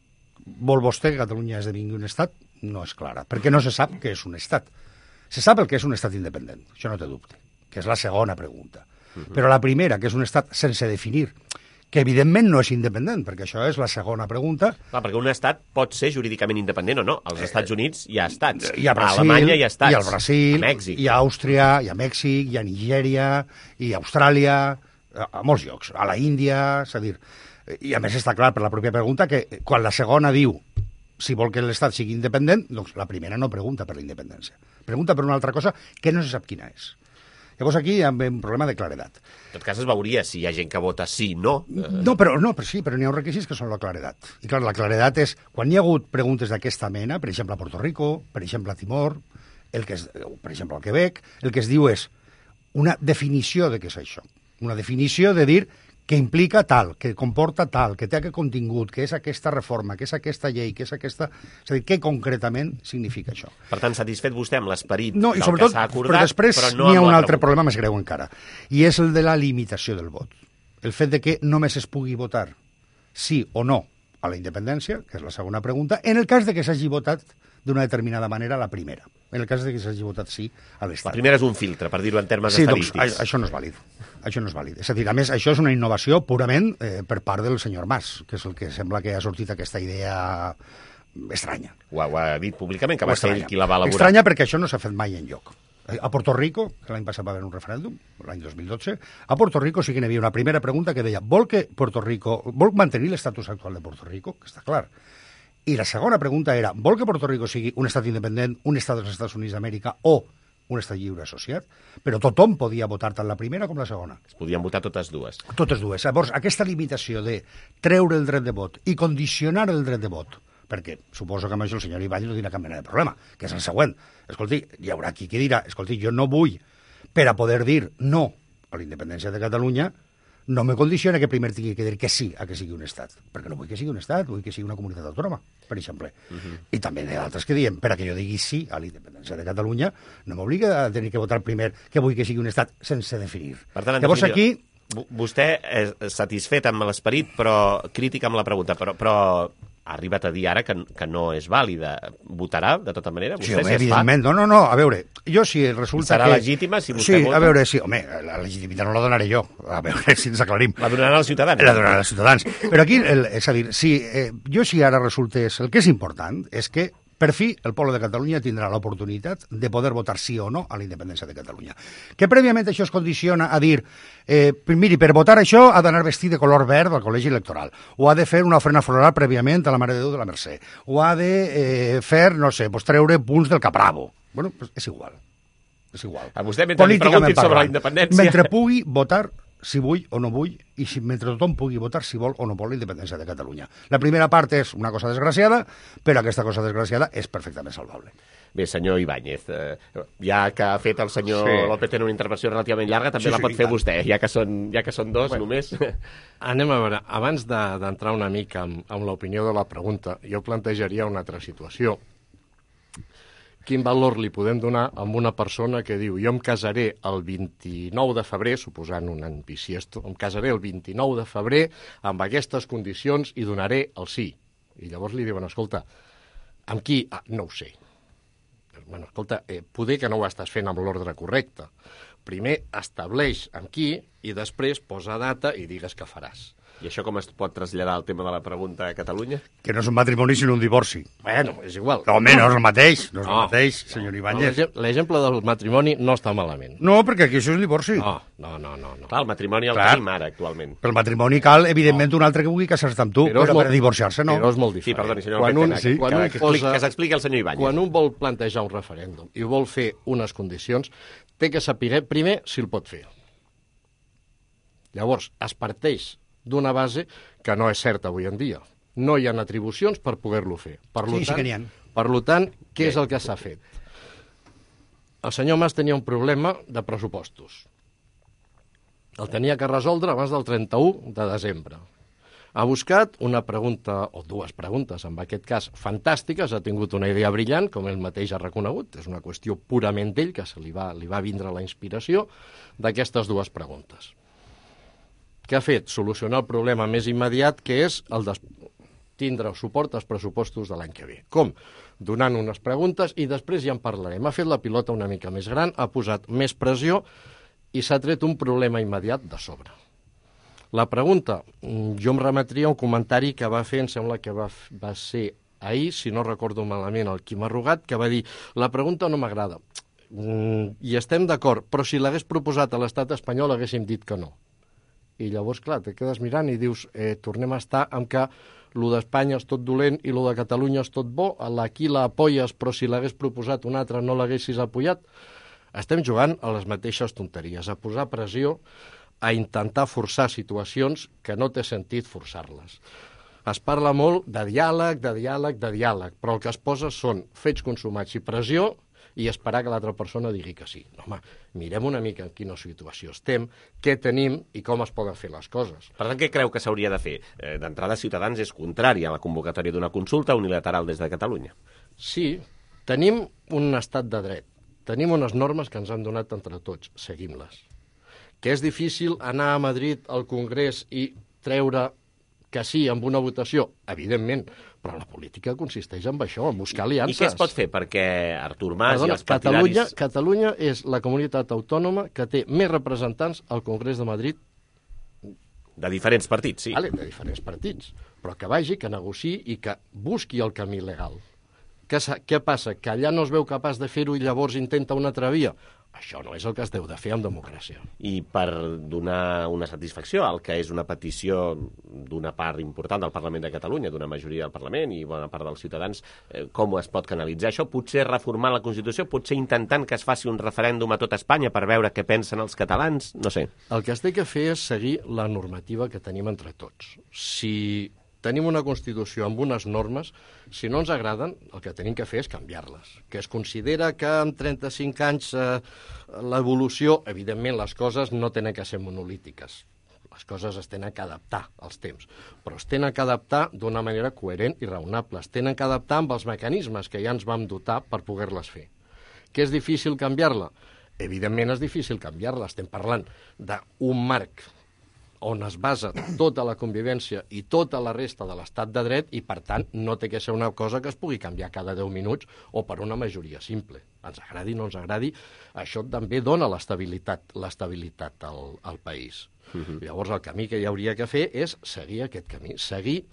Vol vostè que Catalunya esdevingui un estat? No és clara, perquè no se sap què és un estat. Se sap el que és un estat independent, això no té dubte, que és la segona pregunta. Uh-huh. Però la primera, que és un estat sense definir, que evidentment no és independent, perquè això és la segona pregunta. Clar, perquè un estat pot ser jurídicament independent o no. Als Estats Units hi ha estats. Hi ha Brasil, a Alemanya hi ha estats. Hi ha el Brasil, a Mèxic. Hi ha Àustria, hi ha Mèxic, hi ha Nigèria, hi ha Austràlia, a, a molts llocs, a la Índia, és a dir, i a més està clar per la pròpia pregunta que quan la segona diu si vol que l'estat sigui independent, doncs la primera no pregunta per la independència. Pregunta per una altra cosa que no se sap quina és. Llavors aquí hi ha un problema de claredat. En tot cas es veuria si hi ha gent que vota sí, no. No, però, no, però sí, però n'hi ha uns requisits que són la claredat. I clar, la claredat és, quan hi ha hagut preguntes d'aquesta mena, per exemple a Puerto Rico, per exemple a Timor, el que és, per exemple al Quebec, el que es diu és una definició de què és això. Una definició de dir que implica tal, que comporta tal, que té aquest contingut, que és aquesta reforma, que és aquesta llei, que és aquesta... És a dir, què concretament significa això? Per tant, satisfet vostè amb l'esperit no, del sobretot, que s'ha acordat, però després però no n'hi ha amb un la altre pregunta. problema més greu encara, i és el de la limitació del vot. El fet de que només es pugui votar sí o no a la independència, que és la segona pregunta, en el cas de que s'hagi votat d'una determinada manera la primera. En el cas de que s'hagi votat sí a l'Estat. La primera és un filtre, per dir-ho en termes sí, estadístics. Doncs, això no és vàlid. Això no és vàlid. És a dir, a més, això és una innovació purament eh, per part del senyor Mas, que és el que sembla que ha sortit aquesta idea estranya. Ho ha, ho ha dit públicament, que va ser ell qui la va elaborar. Estranya perquè això no s'ha fet mai enlloc. A Puerto Rico, que l'any passat va haver un referèndum, l'any dos mil dotze, a Puerto Rico sí que n'hi havia una primera pregunta que deia vol que Puerto Rico, vol mantenir l'estatus actual de Puerto Rico, que està clar. I la segona pregunta era, vol que Puerto Rico sigui un estat independent, un estat dels Estats Units d'Amèrica o un estat lliure associat? Però tothom podia votar tant la primera com la segona. Es podien votar totes dues. Totes dues. Llavors, aquesta limitació de treure el dret de vot i condicionar el dret de vot, perquè suposo que amb això el senyor Ibáñez no tindrà cap mena de problema, que és el següent. Escolti, hi haurà qui que dirà, escolti, jo no vull, per a poder dir no a la independència de Catalunya, no me condiciona que primer tingui que dir que sí a que sigui un estat, perquè no vull que sigui un estat, vull que sigui una comunitat autònoma, per exemple. Uh-huh. I també hi ha altres que diem, per a que jo digui sí a la independència de Catalunya, no m'obliga a tenir que votar primer que vull que sigui un estat sense definir. Per tant, llavors aquí... Vostè és satisfet amb l'esperit, però crític amb la pregunta, però, però ha arribat a dir ara que, que no és vàlida. Votarà, de tota manera? Sí, home, evidentment. No, no, no, a veure, jo si resulta serà que... Serà legítima si vostè sí, vota? A veure, sí, home, la legitimitat no la donaré jo. A veure si ens aclarim. La donaran als ciutadans. La donaran als ciutadans. Però aquí, el, és a dir, si, eh, jo si ara resultés... El que és important és que per fi, el poble de Catalunya tindrà l'oportunitat de poder votar sí o no a la independència de Catalunya. Que prèviament això es condiciona a dir, eh, miri, per votar això ha d'anar vestit de color verd al col·legi electoral, o ha de fer una ofrena floral prèviament a la Mare de Déu de la Mercè, o ha de eh, fer, no sé, pues, treure punts del Capravo. Bueno, pues és igual. És igual. A vostè, mentre li preguntin sobre la independència... Mentre pugui votar si vull o no vull, i si, mentre tothom pugui votar si vol o no vol la independència de Catalunya. La primera part és una cosa desgraciada, però aquesta cosa desgraciada és perfectament salvable. Bé, senyor Ibáñez, eh, ja que ha fet el senyor sí. López en una intervenció relativament llarga, també sí, la sí, pot fer tant. vostè, ja que són, ja que són dos bueno, només. Anem a veure, abans d'entrar de, una mica amb, amb l'opinió de la pregunta, jo plantejaria una altra situació. Quin valor li podem donar a una persona que diu jo em casaré el vint-i-nou de febrer, suposant un any bisiesto, em casaré el vint-i-nou de febrer amb aquestes condicions i donaré el sí. I llavors li diuen, escolta, amb qui? Ah, no ho sé. Bueno, escolta, eh, poder que no ho estàs fent amb l'ordre correcte. Primer estableix amb qui i després posa data i digues què faràs. I això com es pot traslladar al tema de la pregunta a Catalunya? Que no és un matrimoni sinó un divorci. Bueno, és igual. No, home, no és el mateix, no és el mateix, senyor Ibáñez. L'exemple del matrimoni no està malament. No, perquè aquí això és divorci. No, no, no. no, no. Clar, el matrimoni el Clar. tenim ara, actualment. Pel matrimoni cal, evidentment, no. un altre que vulgui casar-se amb tu, però, però molt, per divorciar-se no. Però és molt diferent. Sí, perdoni, senyor quan un, sí, quan que, un que, posa, que s'expliqui el senyor Ibáñez. Quan un vol plantejar un referèndum i vol fer unes condicions, té que saber primer si el pot fer. Llavors, es parteix d'una base que no és certa avui en dia. No hi ha atribucions per poder-lo fer. Per Sí, sí tant, que n'hi ha. Per tant, què és el que s'ha fet? El senyor Mas tenia un problema de pressupostos. El tenia que resoldre abans del trenta-u de desembre. Ha buscat una pregunta, o dues preguntes, en aquest cas fantàstiques, ha tingut una idea brillant, com ell mateix ha reconegut, és una qüestió purament d'ell, que se li va, li va vindre la inspiració d'aquestes dues preguntes. Què ha fet? Solucionar el problema més immediat, que és el de tindre suport als pressupostos de l'any que ve. Com? Donant unes preguntes i després ja en parlarem. Ha fet la pilota una mica més gran, ha posat més pressió i s'ha tret un problema immediat de sobre. La pregunta, jo em remetria a un comentari que va fer, em sembla que va, va ser ahir, si no recordo malament, el Quim Arrugat, que va dir, la pregunta no m'agrada, mm, i estem d'acord, però si l'hagués proposat a l'estat espanyol haguéssim dit que no. I llavors, clar, te quedes mirant i dius, eh, tornem a estar amb que lo d'Espanya és tot dolent i lo de Catalunya és tot bo, aquí la apoyes, però si l'hagués proposat un altre no l'haguessis apoyat. Estem jugant a les mateixes tonteries, a posar pressió, a intentar forçar situacions que no té sentit forçar-les. Es parla molt de diàleg, de diàleg, de diàleg, però el que es posa són fets consumats i pressió i esperar que l'altra persona digui que sí. Home, mirem una mica en quina situació estem, què tenim i com es poden fer les coses. Per tant, què creu que s'hauria de fer? Eh, D'entrada, Ciutadans és contrari a la convocatòria d'una consulta unilateral des de Catalunya. Sí, tenim un estat de dret, tenim unes normes que ens han donat entre tots, seguim-les. Que és difícil anar a Madrid al Congrés i treure que sí amb una votació, evidentment, però la política consisteix en això, en buscar aliances. I què es pot fer? Perquè Artur Mas Perdona, i els partidaris... Catalunya, Catalunya és la comunitat autònoma que té més representants al Congrés de Madrid. De diferents partits, sí. Vale, de diferents partits, però que vagi, que negociï i que busqui el camí legal. Què, què passa? Que allà no es veu capaç de fer-ho i llavors intenta una altra via? Això no és el que es deu de fer en democràcia. I per donar una satisfacció al que és una petició d'una part important del Parlament de Catalunya, d'una majoria del Parlament i bona part dels ciutadans, eh, com es pot canalitzar això? Potser reformar la Constitució? Potser intentant que es faci un referèndum a tot Espanya per veure què pensen els catalans? No sé. El que es té que fer és seguir la normativa que tenim entre tots. Si tenim una Constitució amb unes normes, si no ens agraden, el que tenim que fer és canviar-les. Que es considera que en trenta-cinc anys eh, l'evolució, evidentment les coses no tenen que ser monolítiques. Les coses es tenen que adaptar als temps, però es tenen que adaptar d'una manera coherent i raonable. Es tenen que adaptar amb els mecanismes que ja ens vam dotar per poder-les fer. Que és difícil canviar-la? Evidentment és difícil canviar-la. Estem parlant d'un marc on es basa tota la convivència i tota la resta de l'estat de dret i, per tant, no té que ser una cosa que es pugui canviar cada deu minuts o per una majoria simple. Ens agradi o no ens agradi, això també dona l'estabilitat l'estabilitat al, al país. Uh-huh. Llavors, el camí que hi hauria que fer és seguir aquest camí, seguir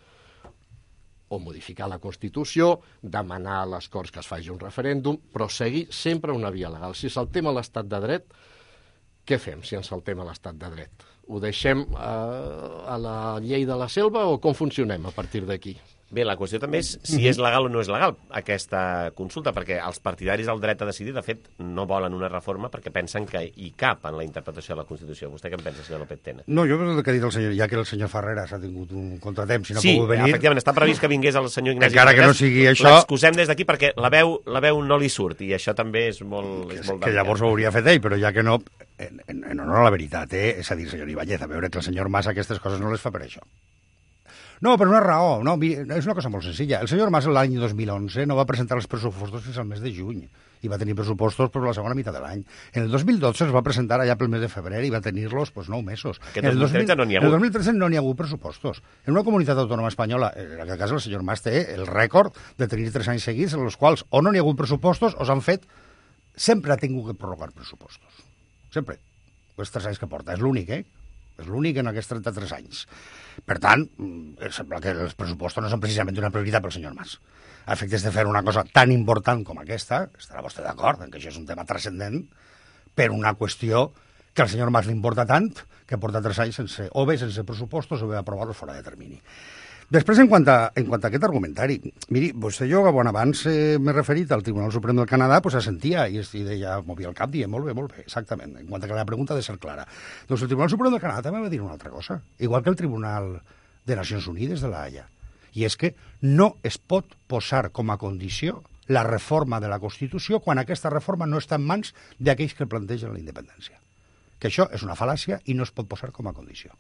o modificar la Constitució, demanar a les Corts que es faci un referèndum, però seguir sempre una via legal. Si saltem a l'estat de dret, què fem si ens saltem a l'estat de dret? Ho deixem eh, a la llei de la selva o com funcionem a partir d'aquí? Bé, la qüestió també és si és legal o no és legal aquesta consulta, perquè els partidaris del dret a decidir, de fet, no volen una reforma perquè pensen que hi cap en la interpretació de la Constitució. Vostè què en pensa, senyor López Tena? No, jo el que ha dit el senyor, ja que el senyor Ferreras ha tingut un contratemps i no sí, ha pogut venir... Sí, efectivament, està previst que vingués el senyor Ignasi Encara Ferreras. Que no sigui això... L'excusem des d'aquí perquè la veu, la veu no li surt, i això també és molt... Que, és molt que llavors ho hauria fet ell, però ja que no... En, en, en honor a la veritat, eh? És a dir, senyor Ibáñez, a veure que el senyor Mas aquestes coses no les fa per això. No, per una raó. No, és una cosa molt senzilla. El senyor Mas l'any dos mil onze no va presentar els pressupostos fins al mes de juny i va tenir pressupostos per la segona meitat de l'any. En el dos mil dotze es va presentar allà pel mes de febrer i va tenir-los pues, nou mesos. Aquest dos mil tretze no n'hi ha hagut. En el dos mil tretze no n'hi ha hagut pressupostos. En una comunitat autònoma espanyola, en aquest cas el senyor Mas té el rècord de tenir tres anys seguits en els quals o no n'hi ha hagut pressupostos o s'han fet... Sempre ha tingut que prorrogar pressupostos. Sempre. Els tres anys que porta. És l'únic, eh? És l'únic en aquests trenta-tres anys. Per tant, sembla que els pressupostos no són precisament una prioritat pel senyor Mas. A efectes de fer una cosa tan important com aquesta, estarà vostè d'acord en que això és un tema transcendent, per una qüestió que al senyor Mas li importa tant que porta tres anys sense, o bé sense pressupostos o bé aprovar-los fora de termini. Després, en quant, a, en quant a aquest argumentari, miri, vostè jo, quan abans eh, m'he referit al Tribunal Suprem del Canadà, pues assentia i, i deia, movia el cap, dient, molt bé, molt bé, exactament, en quant a que la pregunta ha de ser clara. Doncs el Tribunal Suprem del Canadà també va dir una altra cosa, igual que el Tribunal de Nacions Unides de la Haia, i és que no es pot posar com a condició la reforma de la Constitució quan aquesta reforma no està en mans d'aquells que plantegen la independència. Que això és una fal·làcia i no es pot posar com a condició.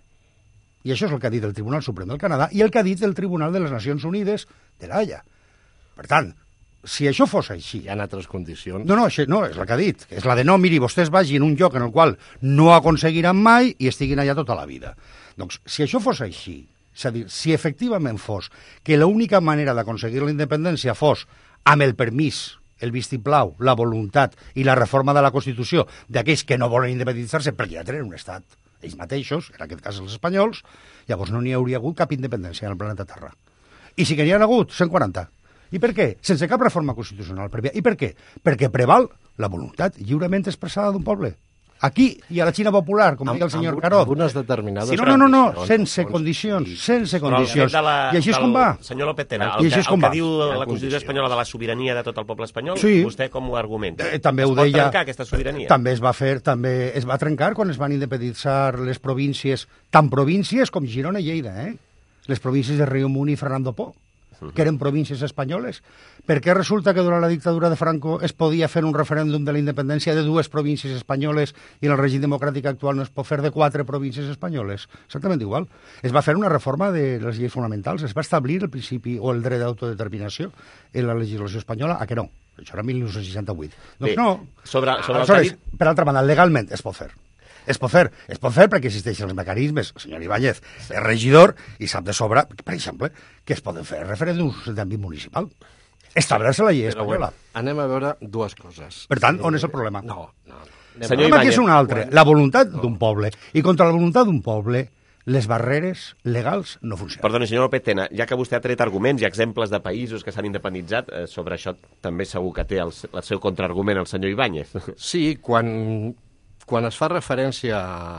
I això és el que ha dit el Tribunal Suprem del Canadà i el que ha dit el Tribunal de les Nacions Unides de la Haia. Per tant, si això fos així... Hi ha altres condicions. No, no, això, no, és la que ha dit. És la de no, miri, vostès vagin a un lloc en el qual no aconseguiran mai i estiguin allà tota la vida. Doncs, si això fos així, és a dir, si efectivament fos que l'única manera d'aconseguir la independència fos amb el permís, el vistiplau, la voluntat i la reforma de la Constitució d'aquells que no volen independitzar-se perquè ja tenen un estat ells mateixos, en aquest cas els espanyols, llavors no n'hi hauria hagut cap independència en el planeta Terra. I sí que n'hi ha hagut cent quaranta. I per què? Sense cap reforma constitucional prèvia. I per què? Perquè preval la voluntat lliurement expressada d'un poble. Aquí i a la Xina popular, com diu el senyor Carod. Algunes determinades... Sí, no, no, no, no, sense condicions, sense condicions. I així és com va. Senyor López Tena, I el, així que, és com el que va. diu la Constitució espanyola de la sobirania de tot el poble espanyol, sí. Vostè com ho argumenta? Eh, també es ho pot deia, trencar aquesta sobirania? També es va fer, també es va trencar quan es van independitzar les províncies, tant províncies com Girona i Lleida, eh? Les províncies de Río Muni i Fernando Po, que eren províncies espanyoles. Per què resulta que durant la dictadura de Franco es podia fer un referèndum de la independència de dues províncies espanyoles i en el règim democràtic actual no es pot fer de quatre províncies espanyoles? Exactament igual. Es va fer una reforma de les lleis fonamentals, es va establir el principi o el dret d'autodeterminació en la legislació espanyola, a que no? Això era mil nou-cents seixanta-vuit. Doncs Bé, no. Sobre, sobre Aleshores, el que dit... per altra banda, legalment es pot fer. Es pot fer, es pot fer perquè existeixen els mecanismes. El senyor Ibáñez és regidor i sap de sobre, per exemple, que es poden fer referèndums d'àmbit municipal. Estableix la llei espanyola. Bueno, anem a veure dues coses. Per tant, on és el problema? No, no. no. El problema que és un altre, la voluntat d'un poble. I contra la voluntat d'un poble, les barreres legals no funcionen. Perdoni, senyor López Tena, ja que vostè ha tret arguments i exemples de països que s'han independitzat, eh, sobre això també segur que té el, el seu contraargument el senyor Ibáñez. Sí, quan... Quan es fa referència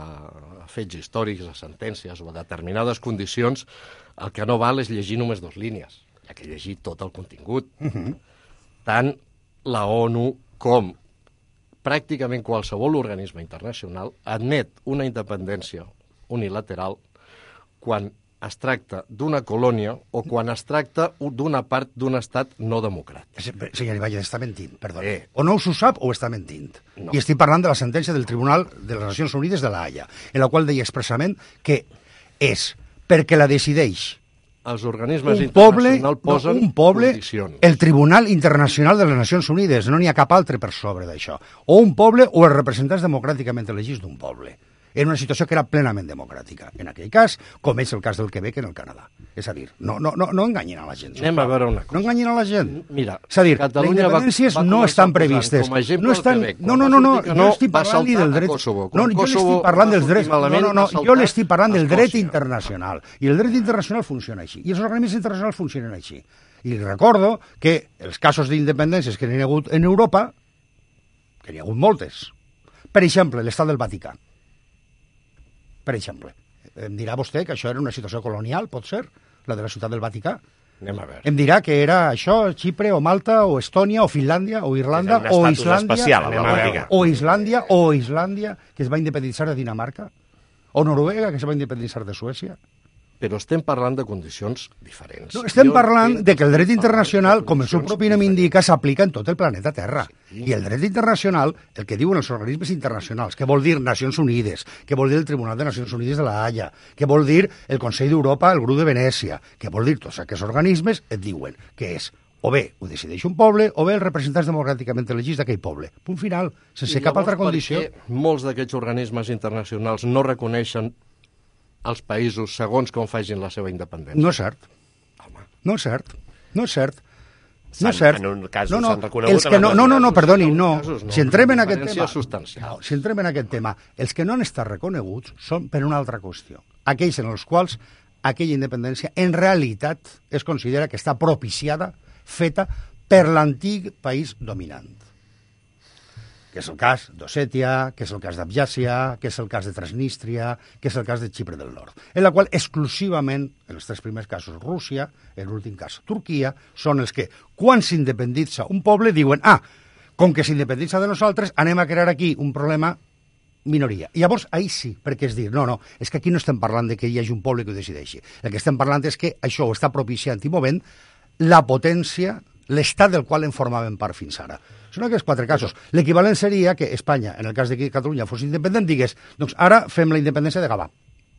a fets històrics, a sentències o a determinades condicions, el que no val és llegir només dues línies. Hi ha que llegir tot el contingut. Uh-huh. Tant la ONU com pràcticament qualsevol organisme internacional admet una independència unilateral quan es tracta d'una colònia o quan es tracta d'una part d'un estat no democràtic. Senyor Ibáñez, està mentint, perdó. Eh. O no s'ho sap o està mentint. No. I estic parlant de la sentència del Tribunal de les Nacions Unides de la Haia, en la qual deia expressament que és perquè la decideix els organismes un poble, internacionals posen no, un poble, condicions. El Tribunal Internacional de les Nacions Unides, no n'hi ha cap altre per sobre d'això. O un poble o els representants democràticament elegits d'un poble. En una situació que era plenament democràtica, en aquell cas, com és el cas del Quebec en el Canadà. És a dir, no, no, no, no enganyin a la gent. Anem a veure una cosa. No enganyin a la gent. Mira, és a dir, Catalunya les independències va, va no estan previstes. Com a exemple no estan... Quebec. No, no, no, no, no, no estic parlant ni del dret... Kosovo. No, jo l'estic parlant dels drets... No, no, no, jo l'estic parlant del dret internacional. I el dret internacional funciona així. I els organismes internacionals funcionen així. I recordo que els casos d'independències que n'hi ha hagut en Europa, que n'hi ha hagut moltes, per exemple, l'estat del Vaticà. Per exemple, em dirà vostè que això era una situació colonial, pot ser, la de la ciutat del Vaticà? Anem a veure. Em dirà que era això, Xipre o Malta o Estònia o Finlàndia o Irlanda o Islàndia, especial, o, o Islàndia o Islàndia que es va independitzar de Dinamarca o Noruega que es va independitzar de Suècia. Però estem parlant de condicions diferents. No, estem jo parlant de que el dret internacional, com el seu propi nom indica, s'aplica en tot el planeta Terra. Sí. I el dret internacional, el que diuen els organismes internacionals, que vol dir Nacions Unides, que vol dir el Tribunal de Nacions Unides de la Haia, que vol dir el Consell d'Europa, el Grup de Venècia, que vol dir tots aquests organismes, et diuen que és o bé ho decideix un poble o bé els representants democràticament elegits d'aquell poble. Punt final, sense cap altra condició. Molts d'aquests organismes internacionals no reconeixen els països segons com facin la seva independència. No és cert. Home. No és cert. No és cert. No és cert. En un cas no, no, s'han reconegut... Els que no, no, no, no, perdoni, no. Casos, no. Si entrem en aquest tema... Substancial. Si entrem en aquest tema, els que no han estat reconeguts són per una altra qüestió. Aquells en els quals aquella independència en realitat es considera que està propiciada, feta per l'antic país dominant. que és el cas d'Ossètia, que és el cas d'Abjàsia, que és el cas de Transnistria, que és el cas de Xipre del Nord, en la qual exclusivament, en els tres primers casos, Rússia, en l'últim cas, Turquia, són els que, quan s'independitza un poble, diuen, ah, com que s'independitza de nosaltres, anem a crear aquí un problema minoria. I llavors, ahir sí, perquè és dir, no, no, és que aquí no estem parlant de que hi hagi un poble que ho decideixi. El que estem parlant és que això ho està propiciant i movent la potència, l'estat del qual en formaven part fins ara. Són aquests quatre casos. L'equivalent seria que Espanya, en el cas de que Catalunya fos independent, digués, doncs ara fem la independència de Gavà.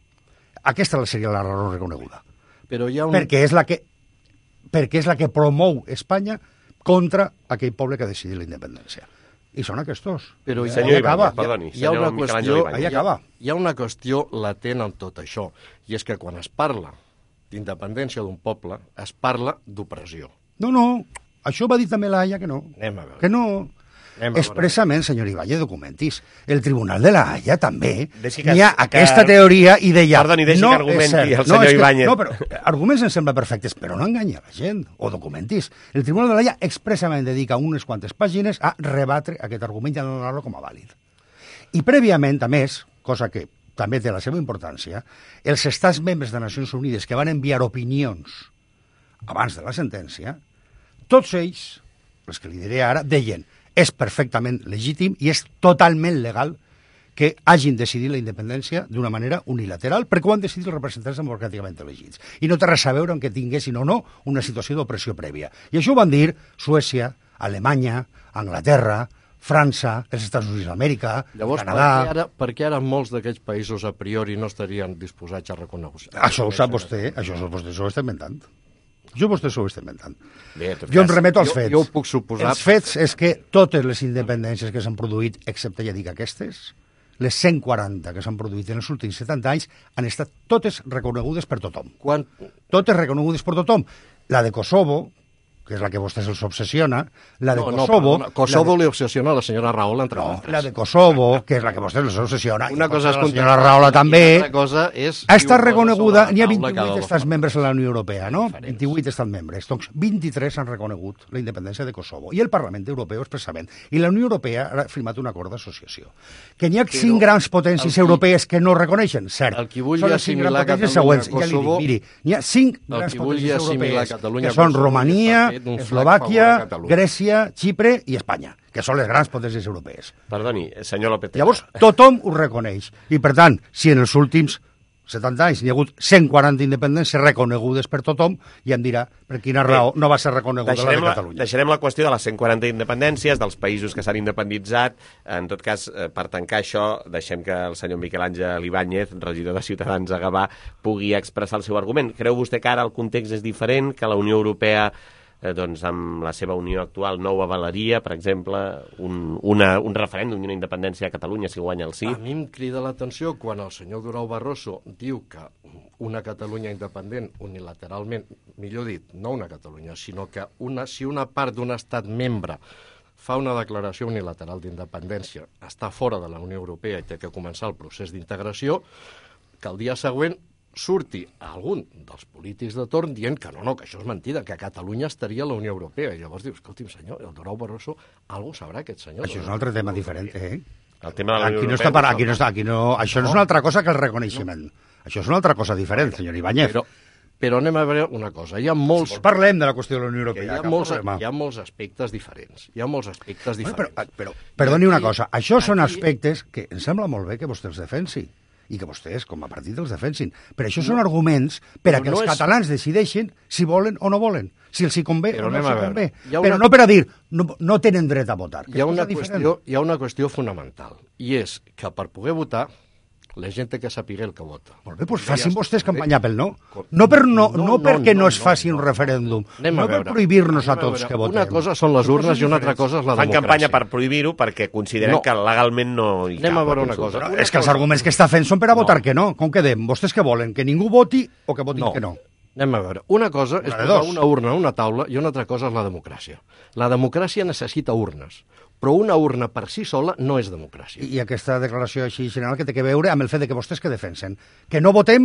Aquesta seria la raó reconeguda. Però hi ha un... Perquè és la que, perquè és la que promou Espanya contra aquell poble que ha decidit la independència. I són aquests. Però hi, senyor acaba. Ibáñez, perdoni, hi ha una qüestió, hi acaba. Hi ha una qüestió latent en tot això, i és que quan es parla d'independència d'un poble, es parla d'opressió. No, no, això va dir també la Haia que no. Anem a veure. Que no. Anem a Expressament, senyor Ibáñez, documentis. El Tribunal de la Haia també. Deixi que- N'hi ha que- aquesta teoria i deia... Perdoni, deixi no que argumenti és cert. el no, senyor és que- Ibáñez. No, però arguments em sembla perfectes, però no enganya la gent, o documentis. El Tribunal de la Haia expressament dedica unes quantes pàgines a rebatre aquest argument i a donar-lo com a vàlid. I prèviament, a més, cosa que també té la seva importància, els estats membres de Nacions Unides que van enviar opinions abans de la sentència, tots ells, els que li diré ara, deien és perfectament legítim i és totalment legal que hagin decidit la independència d'una manera unilateral, perquè ho han decidit els representants democràticament elegits. I no té res a veure amb que tinguessin o no una situació d'opressió prèvia. I això ho van dir Suècia, Alemanya, Anglaterra, França, els Estats Units d'Amèrica, Llavors, Canadà... per què ara, per què ara molts d'aquests països a priori no estarien disposats a reconèixer? Això ho sap vostè, això vostè s'ho està inventant. Jo vostè s'ho està inventant. Bé, en tot jo em cas, remeto als jo- fets. jo ho puc suposar. Els fets és que totes les independències que s'han produït, excepte ja dic aquestes, les cent quaranta que s'han produït en els últims setanta anys, han estat totes reconegudes per tothom. Quan... Totes reconegudes per tothom. La de Kosovo, que és la que a vostès els obsessiona, la de No, no, Kosovo... perdona, Kosovo la de... li obsessiona a la senyora Rahola, entre No, altres. la de Kosovo, que és la que a vostès els obsessiona, Una i cosa és la senyora contestar, Rahola i també, l'altra cosa és ha dir estat una cosa reconeguda, sobre n'hi ha la taula cada vint-i-vuit dos estats per membres en la Unió Europea, no? vint-i-vuit estats membres. Doncs vint-i-tres han reconegut la independència de Kosovo. I el Parlament Europeu expressament. I la Unió Europea ha firmat un acord d'associació. Que n'hi ha Però cinc grans potències el qui- europees que no reconeixen, cert. el qui vulgui Són les cinc grans assimilar potències Catalunya següents. a Ja li dic, Kosovo- miri, n'hi ha cinc el grans qui vulgui potències assimilar europees, Catalunya a que són Kosovo Romania, està fet un flac Eslovàquia, favor a Catalunya. Grècia, Xipre i Espanya, que són les grans potències europees. Perdoni, senyor López. Llavors, tothom ho reconeix. I, per tant, si en els últims setanta anys n'hi ha hagut cent quaranta independències reconegudes per tothom, ja em dirà per quina raó no va ser reconeguda la de Deixarem la, Catalunya. deixarem la qüestió de les cent quaranta independències, dels països que s'han independitzat. En tot cas, eh, per tancar això, deixem que el senyor Miquel Àngel Ibáñez, regidor de Ciutadans a Gavà, pugui expressar el seu argument. Creu vostè que ara el context és diferent, que la Unió Europea eh, doncs, amb la seva unió actual no ho avalaria, per exemple, un, una, un referèndum i una independència a Catalunya si guanya el sí? A mi em crida l'atenció quan el senyor Durão Barroso diu que una Catalunya independent unilateralment, millor dit, no una Catalunya, sinó que una, si una part d'un estat membre fa una declaració unilateral d'independència, està fora de la Unió Europea i té que començar el procés d'integració, que el dia següent surti algun dels polítics de torn dient que no, no, que això és mentida, que Catalunya estaria a la Unió Europea. I llavors dius, escolti'm, senyor, el Durão Barroso, algú sabrà aquest senyor. Això és un altre tema diferent, eh? El tema de la Unió Aquí no Europea... està per, aquí no està, aquí no, això no és una altra cosa que el reconeixement. Això és una altra cosa diferent, senyor Ibáñez. Però, però anem a veure una cosa. Hi ha molts... Si vol, parlem de la qüestió de la Unió que Europea. hi, ha cap molts, problema. hi ha molts aspectes diferents. Hi ha molts aspectes Bueno, diferents. però, però, perdoni una cosa, això són aquí- aspectes que em sembla molt bé que vostè els defensi i que vostès, com a partit, els defensin. Però això són arguments per a però que no els és- catalans decideixin si volen o no volen, si els hi convé Però o no anem els a hi convé. veure. Hi ha Però una- no per a dir, no, no tenen dret a votar. que hi ha, és una cosa diferent. qüestió, hi ha una qüestió fonamental, i és que per poder votar, la gent té que saber el que vota. Molt bé, doncs Ja facin està, vostès eh? campanya pel no. No, per no, no, No, no, perquè no, no, es no, faci no. un referèndum, Anem a no per veure. prohibir-nos a Anem a tots veure. que votem. Una cosa són les Són urnes coses i una altra diferents. cosa és la Fan democràcia. campanya per prohibir-ho perquè consideren No. que legalment no hi cap. Anem a la veure una consulta. cosa. Però Una és que els cosa- arguments que està fent són per a votar que no. Com quedem? Vostès què volen? Que ningú voti o que votin No. que no? Anem a veure. Una cosa Una és de posar dos. una urna a una taula i una altra cosa és la democràcia. La democràcia necessita urnes, però una urna per si sola no és democràcia. I aquesta declaració així general que té que veure amb el fet de que vostès que defensen que no votem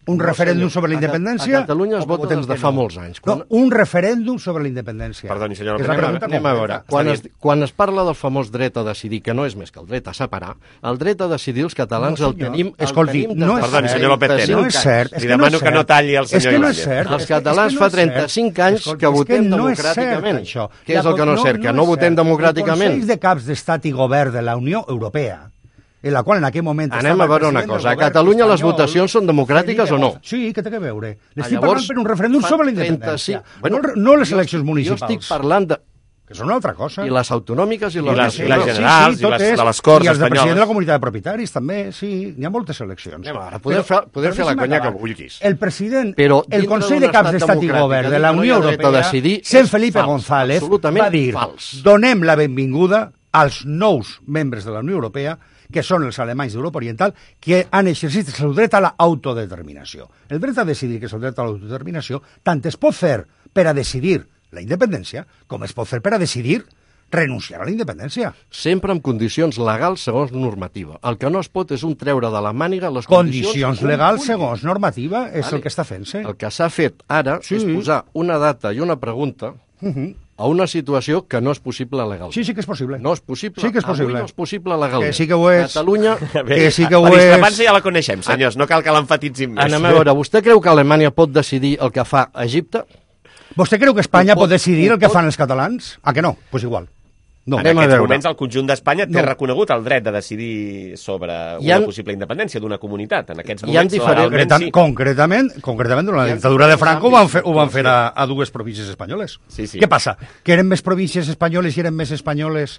Un No, referèndum senyor. sobre la A Ca- independència? a Catalunya es o vota votem des de que fa no? molts anys. No, un referèndum sobre la independència. Perdoni, senyor És la López. pregunta Anem a veure, concreta. quan es, quan es parla del famós dret a decidir, que no és més que el dret a separar, el dret a decidir els catalans No, el senyor. tenim... El Escolti, tenim no és Perdoni, cert. senyor López Tena. No és cert. És Li que no demano és que no cert. talli el És que senyor no és Ibáñez. cert. Els És que- catalans és que fa no és cert. trenta-cinc anys Escolti, que és votem no és democràticament. cert, això. Què és el que no és cert? Que no és votem cert. democràticament. El Consell de Caps d'Estat i Govern de la Unió Europea, en la qual en aquell moment... Anem estava a veure el una president del cosa. A govern Catalunya les espanyol, votacions són democràtiques o no? Sí, què té a veure? Ah, L'estic llavors, parlant per un referèndum fa sobre la independència. trenta-cinc Bueno, no, no les jo eleccions estic- municipals. Jo estic parlant de... Que són una altra cosa. I les autonòmiques i les, I les- i les nacionals. generals, i les totes. de les Corts I els de president espanyoles. de la comunitat de propietaris, també, sí. N'hi ha moltes eleccions. Anem a veure, podem fer- podem fer la conya que vulguis. El president, Però el dintre Consell d'un de Caps estat d'Estat i democràtic Govern que de diu la que no hi Unió ha dret a Europea, decidir Sant és Felipe fals, González, absolutament va dir fals. donem la benvinguda als nous membres de la Unió Europea, que són els alemanys d'Europa Oriental, que han exercit el seu dret a l'autodeterminació. El dret a decidir, que és el dret a l'autodeterminació, tant es pot fer per a decidir la independència, com es pot fer per a decidir renunciar a la independència. Sempre amb condicions legals segons normativa. El que no es pot és un treure de la màniga les Condicions condicions... legals un segons normativa és Vale. el que està fent-se. El que s'ha fet ara Sí. és posar una data i una pregunta Uh -huh. a una situació que no és possible legal. Sí, sí que és possible. No és possible. Sí que és possible. Avui no és possible legal. Que sí que ho és. Catalunya... Que sí que ho la és. discrepància ja la coneixem, senyors, no cal que l'emfatitzin més. Anem a veure, vostè creu que Alemanya pot decidir el que fa Egipte? Vostè creu que Espanya Ho pot- pot decidir ho el que pot- fan els catalans? A que no? Doncs pues igual. No. En Anem a aquests veure. moments el conjunt d'Espanya té No. reconegut el dret de decidir sobre Hi ha- una possible independència d'una comunitat. En aquests Hi ha moments, diferents- legalment, Concretam, sí. concretament, concretament, durant la Hi ha dictadura de Franco ho van fer, ho van àmbits, fer a, a dues províncies espanyoles. Sí, sí. Què passa? Que eren més províncies espanyoles i eren més espanyoles...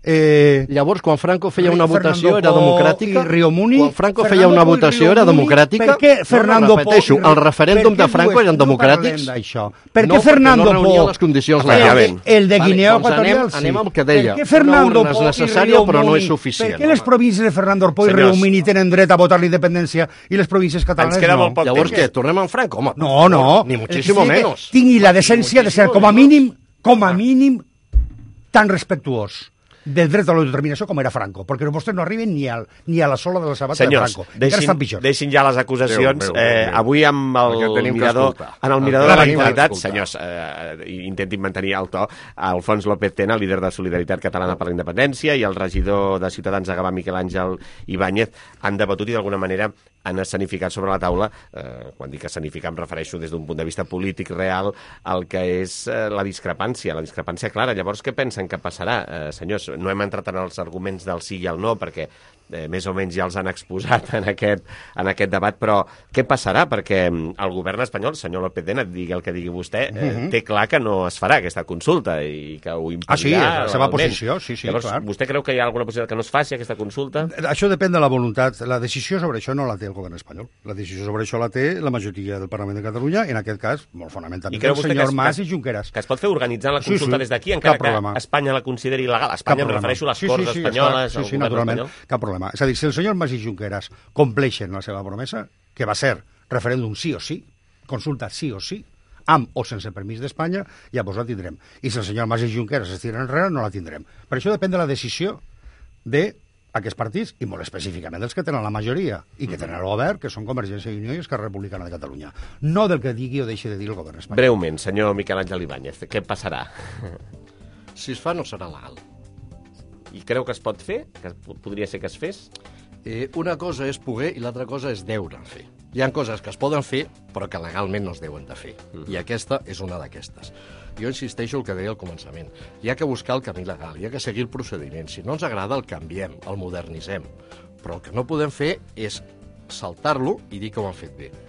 Eh, Llavors, quan Franco feia una Fernando votació era Po democràtica? i Rio Muni, Quan Franco Fernando feia una Po i votació Rio era Muni, democràtica? Per què Fernando no, no, repeteixo, Po i- el referèndum per què de Franco dues- eren no democràtics? parlem d'això. Per No, què perquè Fernando no reunia Po... les condicions el, legals. de- el de Vale, Guinea doncs Equatorial, anem- sí. anem amb el que deia. Per què Fernando Una Po urna és i necessària, Rio però no Muni? és suficient, Per què les home. províncies de Fernando Po i Senyors. Rio Muni tenen dret a votar la independència i les províncies catalanes Ens queda no? molt poc Llavors temps. què, tornem amb Franco? Home, No, no. Ni muchísimo El que menos. Tingui la decència de ser com a mínim, com a mínim, tan respectuós del dret a l'autodeterminació com era Franco, perquè vostès no arriben ni, al, ni a la sola de la sabata Senyors, de Franco. Encara deixin, estan pitjors. deixin ja les acusacions. Déu meu, Déu eh, meu. avui amb el Perquè tenim que mirador, escoltar. en el El mirador que de tenim que l'actualitat, escoltar. senyors, eh, intentin mantenir el to. Alfons López Tena, líder de Solidaritat Catalana per la Independència, i el regidor de Ciutadans de Gavà, Miquel Àngel Ibáñez, han debatut i d'alguna manera han escenificat sobre la taula, eh, quan dic escenificar em refereixo des d'un punt de vista polític real, el que és eh, la discrepància, la discrepància clara. Llavors, què pensen que passarà? Eh, senyors, no hem entrat en els arguments del sí i el no, perquè eh, més o menys ja els han exposat en aquest, en aquest debat, però què passarà? Perquè el govern espanyol, senyor López Tena, digui el que digui vostè, eh, Mhm. té clar que no es farà aquesta consulta i que ho impedirà. Ah, sí, és la seva legalment. posició, sí, sí, Llavors, clar. vostè creu que hi ha alguna possibilitat que no es faci aquesta consulta? Això depèn de la voluntat. La decisió sobre això no la té el govern espanyol. La decisió sobre això la té la majoria del Parlament de Catalunya, en aquest cas, molt I fonamentalment, creu el vostè senyor que es- Mas que- i Junqueras. Que es pot fer organitzant la Sí, consulta sí, des d'aquí, cap encara problema. que Espanya la consideri il·legal. Espanya em refereixo a les Sí, Corts sí, sí, espanyoles, sí, al sí, govern naturalment, espanyol. cap problema. És a dir, si el senyor Mas i Junqueras compleixen la seva promesa, que va ser referèndum sí o sí, consulta sí o sí, amb o sense permís d'Espanya, llavors la tindrem. I si el senyor Mas i Junqueras es tiren enrere, no la tindrem. Per això depèn de la decisió de aquests partits, i molt específicament dels que tenen la majoria i que tenen el govern, que són Convergència i Unió i Esquerra Republicana de Catalunya. No del que digui o deixi de dir el govern espanyol. Breument, senyor Miquel Àngel Ibáñez, què passarà? Si es fa, no serà legal. I creu que es pot fer? Que podria ser que es fes? Eh, una cosa és poder i l'altra cosa és deure fer. Hi ha coses que es poden fer, però que legalment no es deuen de fer. I aquesta és una d'aquestes. Jo insisteixo el que deia al començament. Hi ha que buscar el camí legal, hi ha que seguir el procediment. Si no ens agrada, el canviem, el modernitzem. Però el que no podem fer és saltar-lo i dir que ho han fet bé.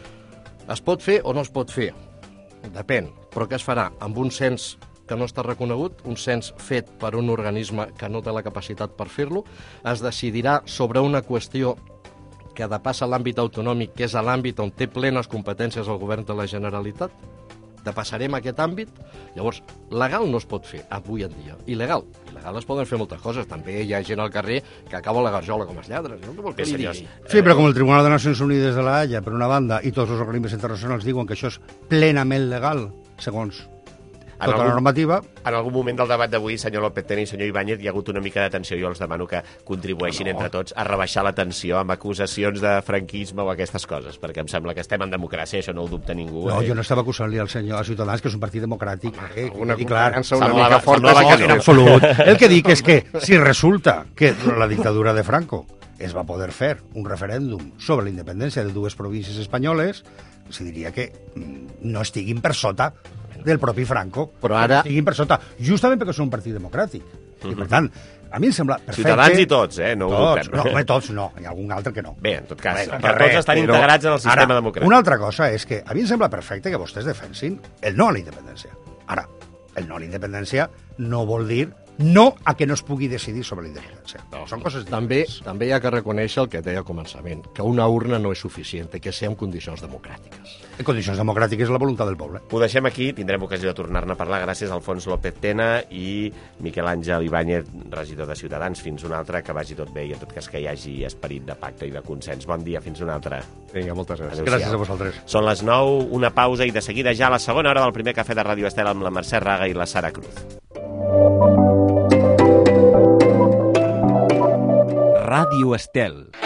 Es pot fer o no es pot fer? Depèn. Però què es farà? Amb un cens que no està reconegut, un cens fet per un organisme que no té la capacitat per fer-lo, es decidirà sobre una qüestió que depassa l'àmbit autonòmic, que és l'àmbit on té plenes competències el govern de la Generalitat? Depassarem aquest àmbit? Llavors, legal no es pot fer avui en dia. Il·legal. Il·legal es poden fer moltes coses. També hi ha gent al carrer que acaba la garjola com els lladres. No vol que li digui. Sí, però com el Tribunal de Nacions Unides de la Haia, per una banda, i tots els organismes internacionals diuen que això és plenament legal, segons tota algun, la normativa... En algun moment del debat d'avui, senyor López Tena i senyor Ibáñez, hi ha hagut una mica de tensió. Jo els demano que contribueixin no. entre tots a rebaixar la tensió amb acusacions de franquisme o aquestes coses, perquè em sembla que estem en democràcia, això no ho dubta ningú. No, eh? jo no estava acusant-li al senyor a Ciutadans, que és un partit democràtic. Eh, una i clar, una semblava, mica forta. No, en absolut. El que dic és que si resulta que durant la dictadura de Franco es va poder fer un referèndum sobre la independència de dues províncies espanyoles, se diria que no estiguin per sota del propi Franco, però ara... estiguin per sota, justament perquè són un partit democràtic. Uh-huh. I per tant, a mi em sembla perfecte... Ciutadans i tots, eh? No ho tots, dubtem. no, home, tots no, hi ha algun altre que no. Bé, en tot cas, Bé, per tots res, estan però... integrats en el sistema ara, democràtic. Una altra cosa és que a mi em sembla perfecte que vostès defensin el no a la independència. Ara, el no a la independència no vol dir no a que no es pugui decidir sobre la independència. No, són coses també, també hi ha que reconèixer el que deia al començament, que una urna no és suficient, que sigui en condicions democràtiques. En condicions democràtiques és la voluntat del poble. Ho deixem aquí, tindrem ocasió de tornar-ne a parlar. Gràcies a Alfons López Tena i Miquel Àngel Ibáñez, regidor de Ciutadans. Fins una altra, que vagi tot bé i en tot cas que hi hagi esperit de pacte i de consens. Bon dia, fins una altra. Vinga, moltes gràcies. Gràcies a vosaltres. Són les nou, una pausa i de seguida ja la segona hora del primer cafè de Ràdio Estel amb la Mercè Raga i la Sara Cruz. Ràdio Estel.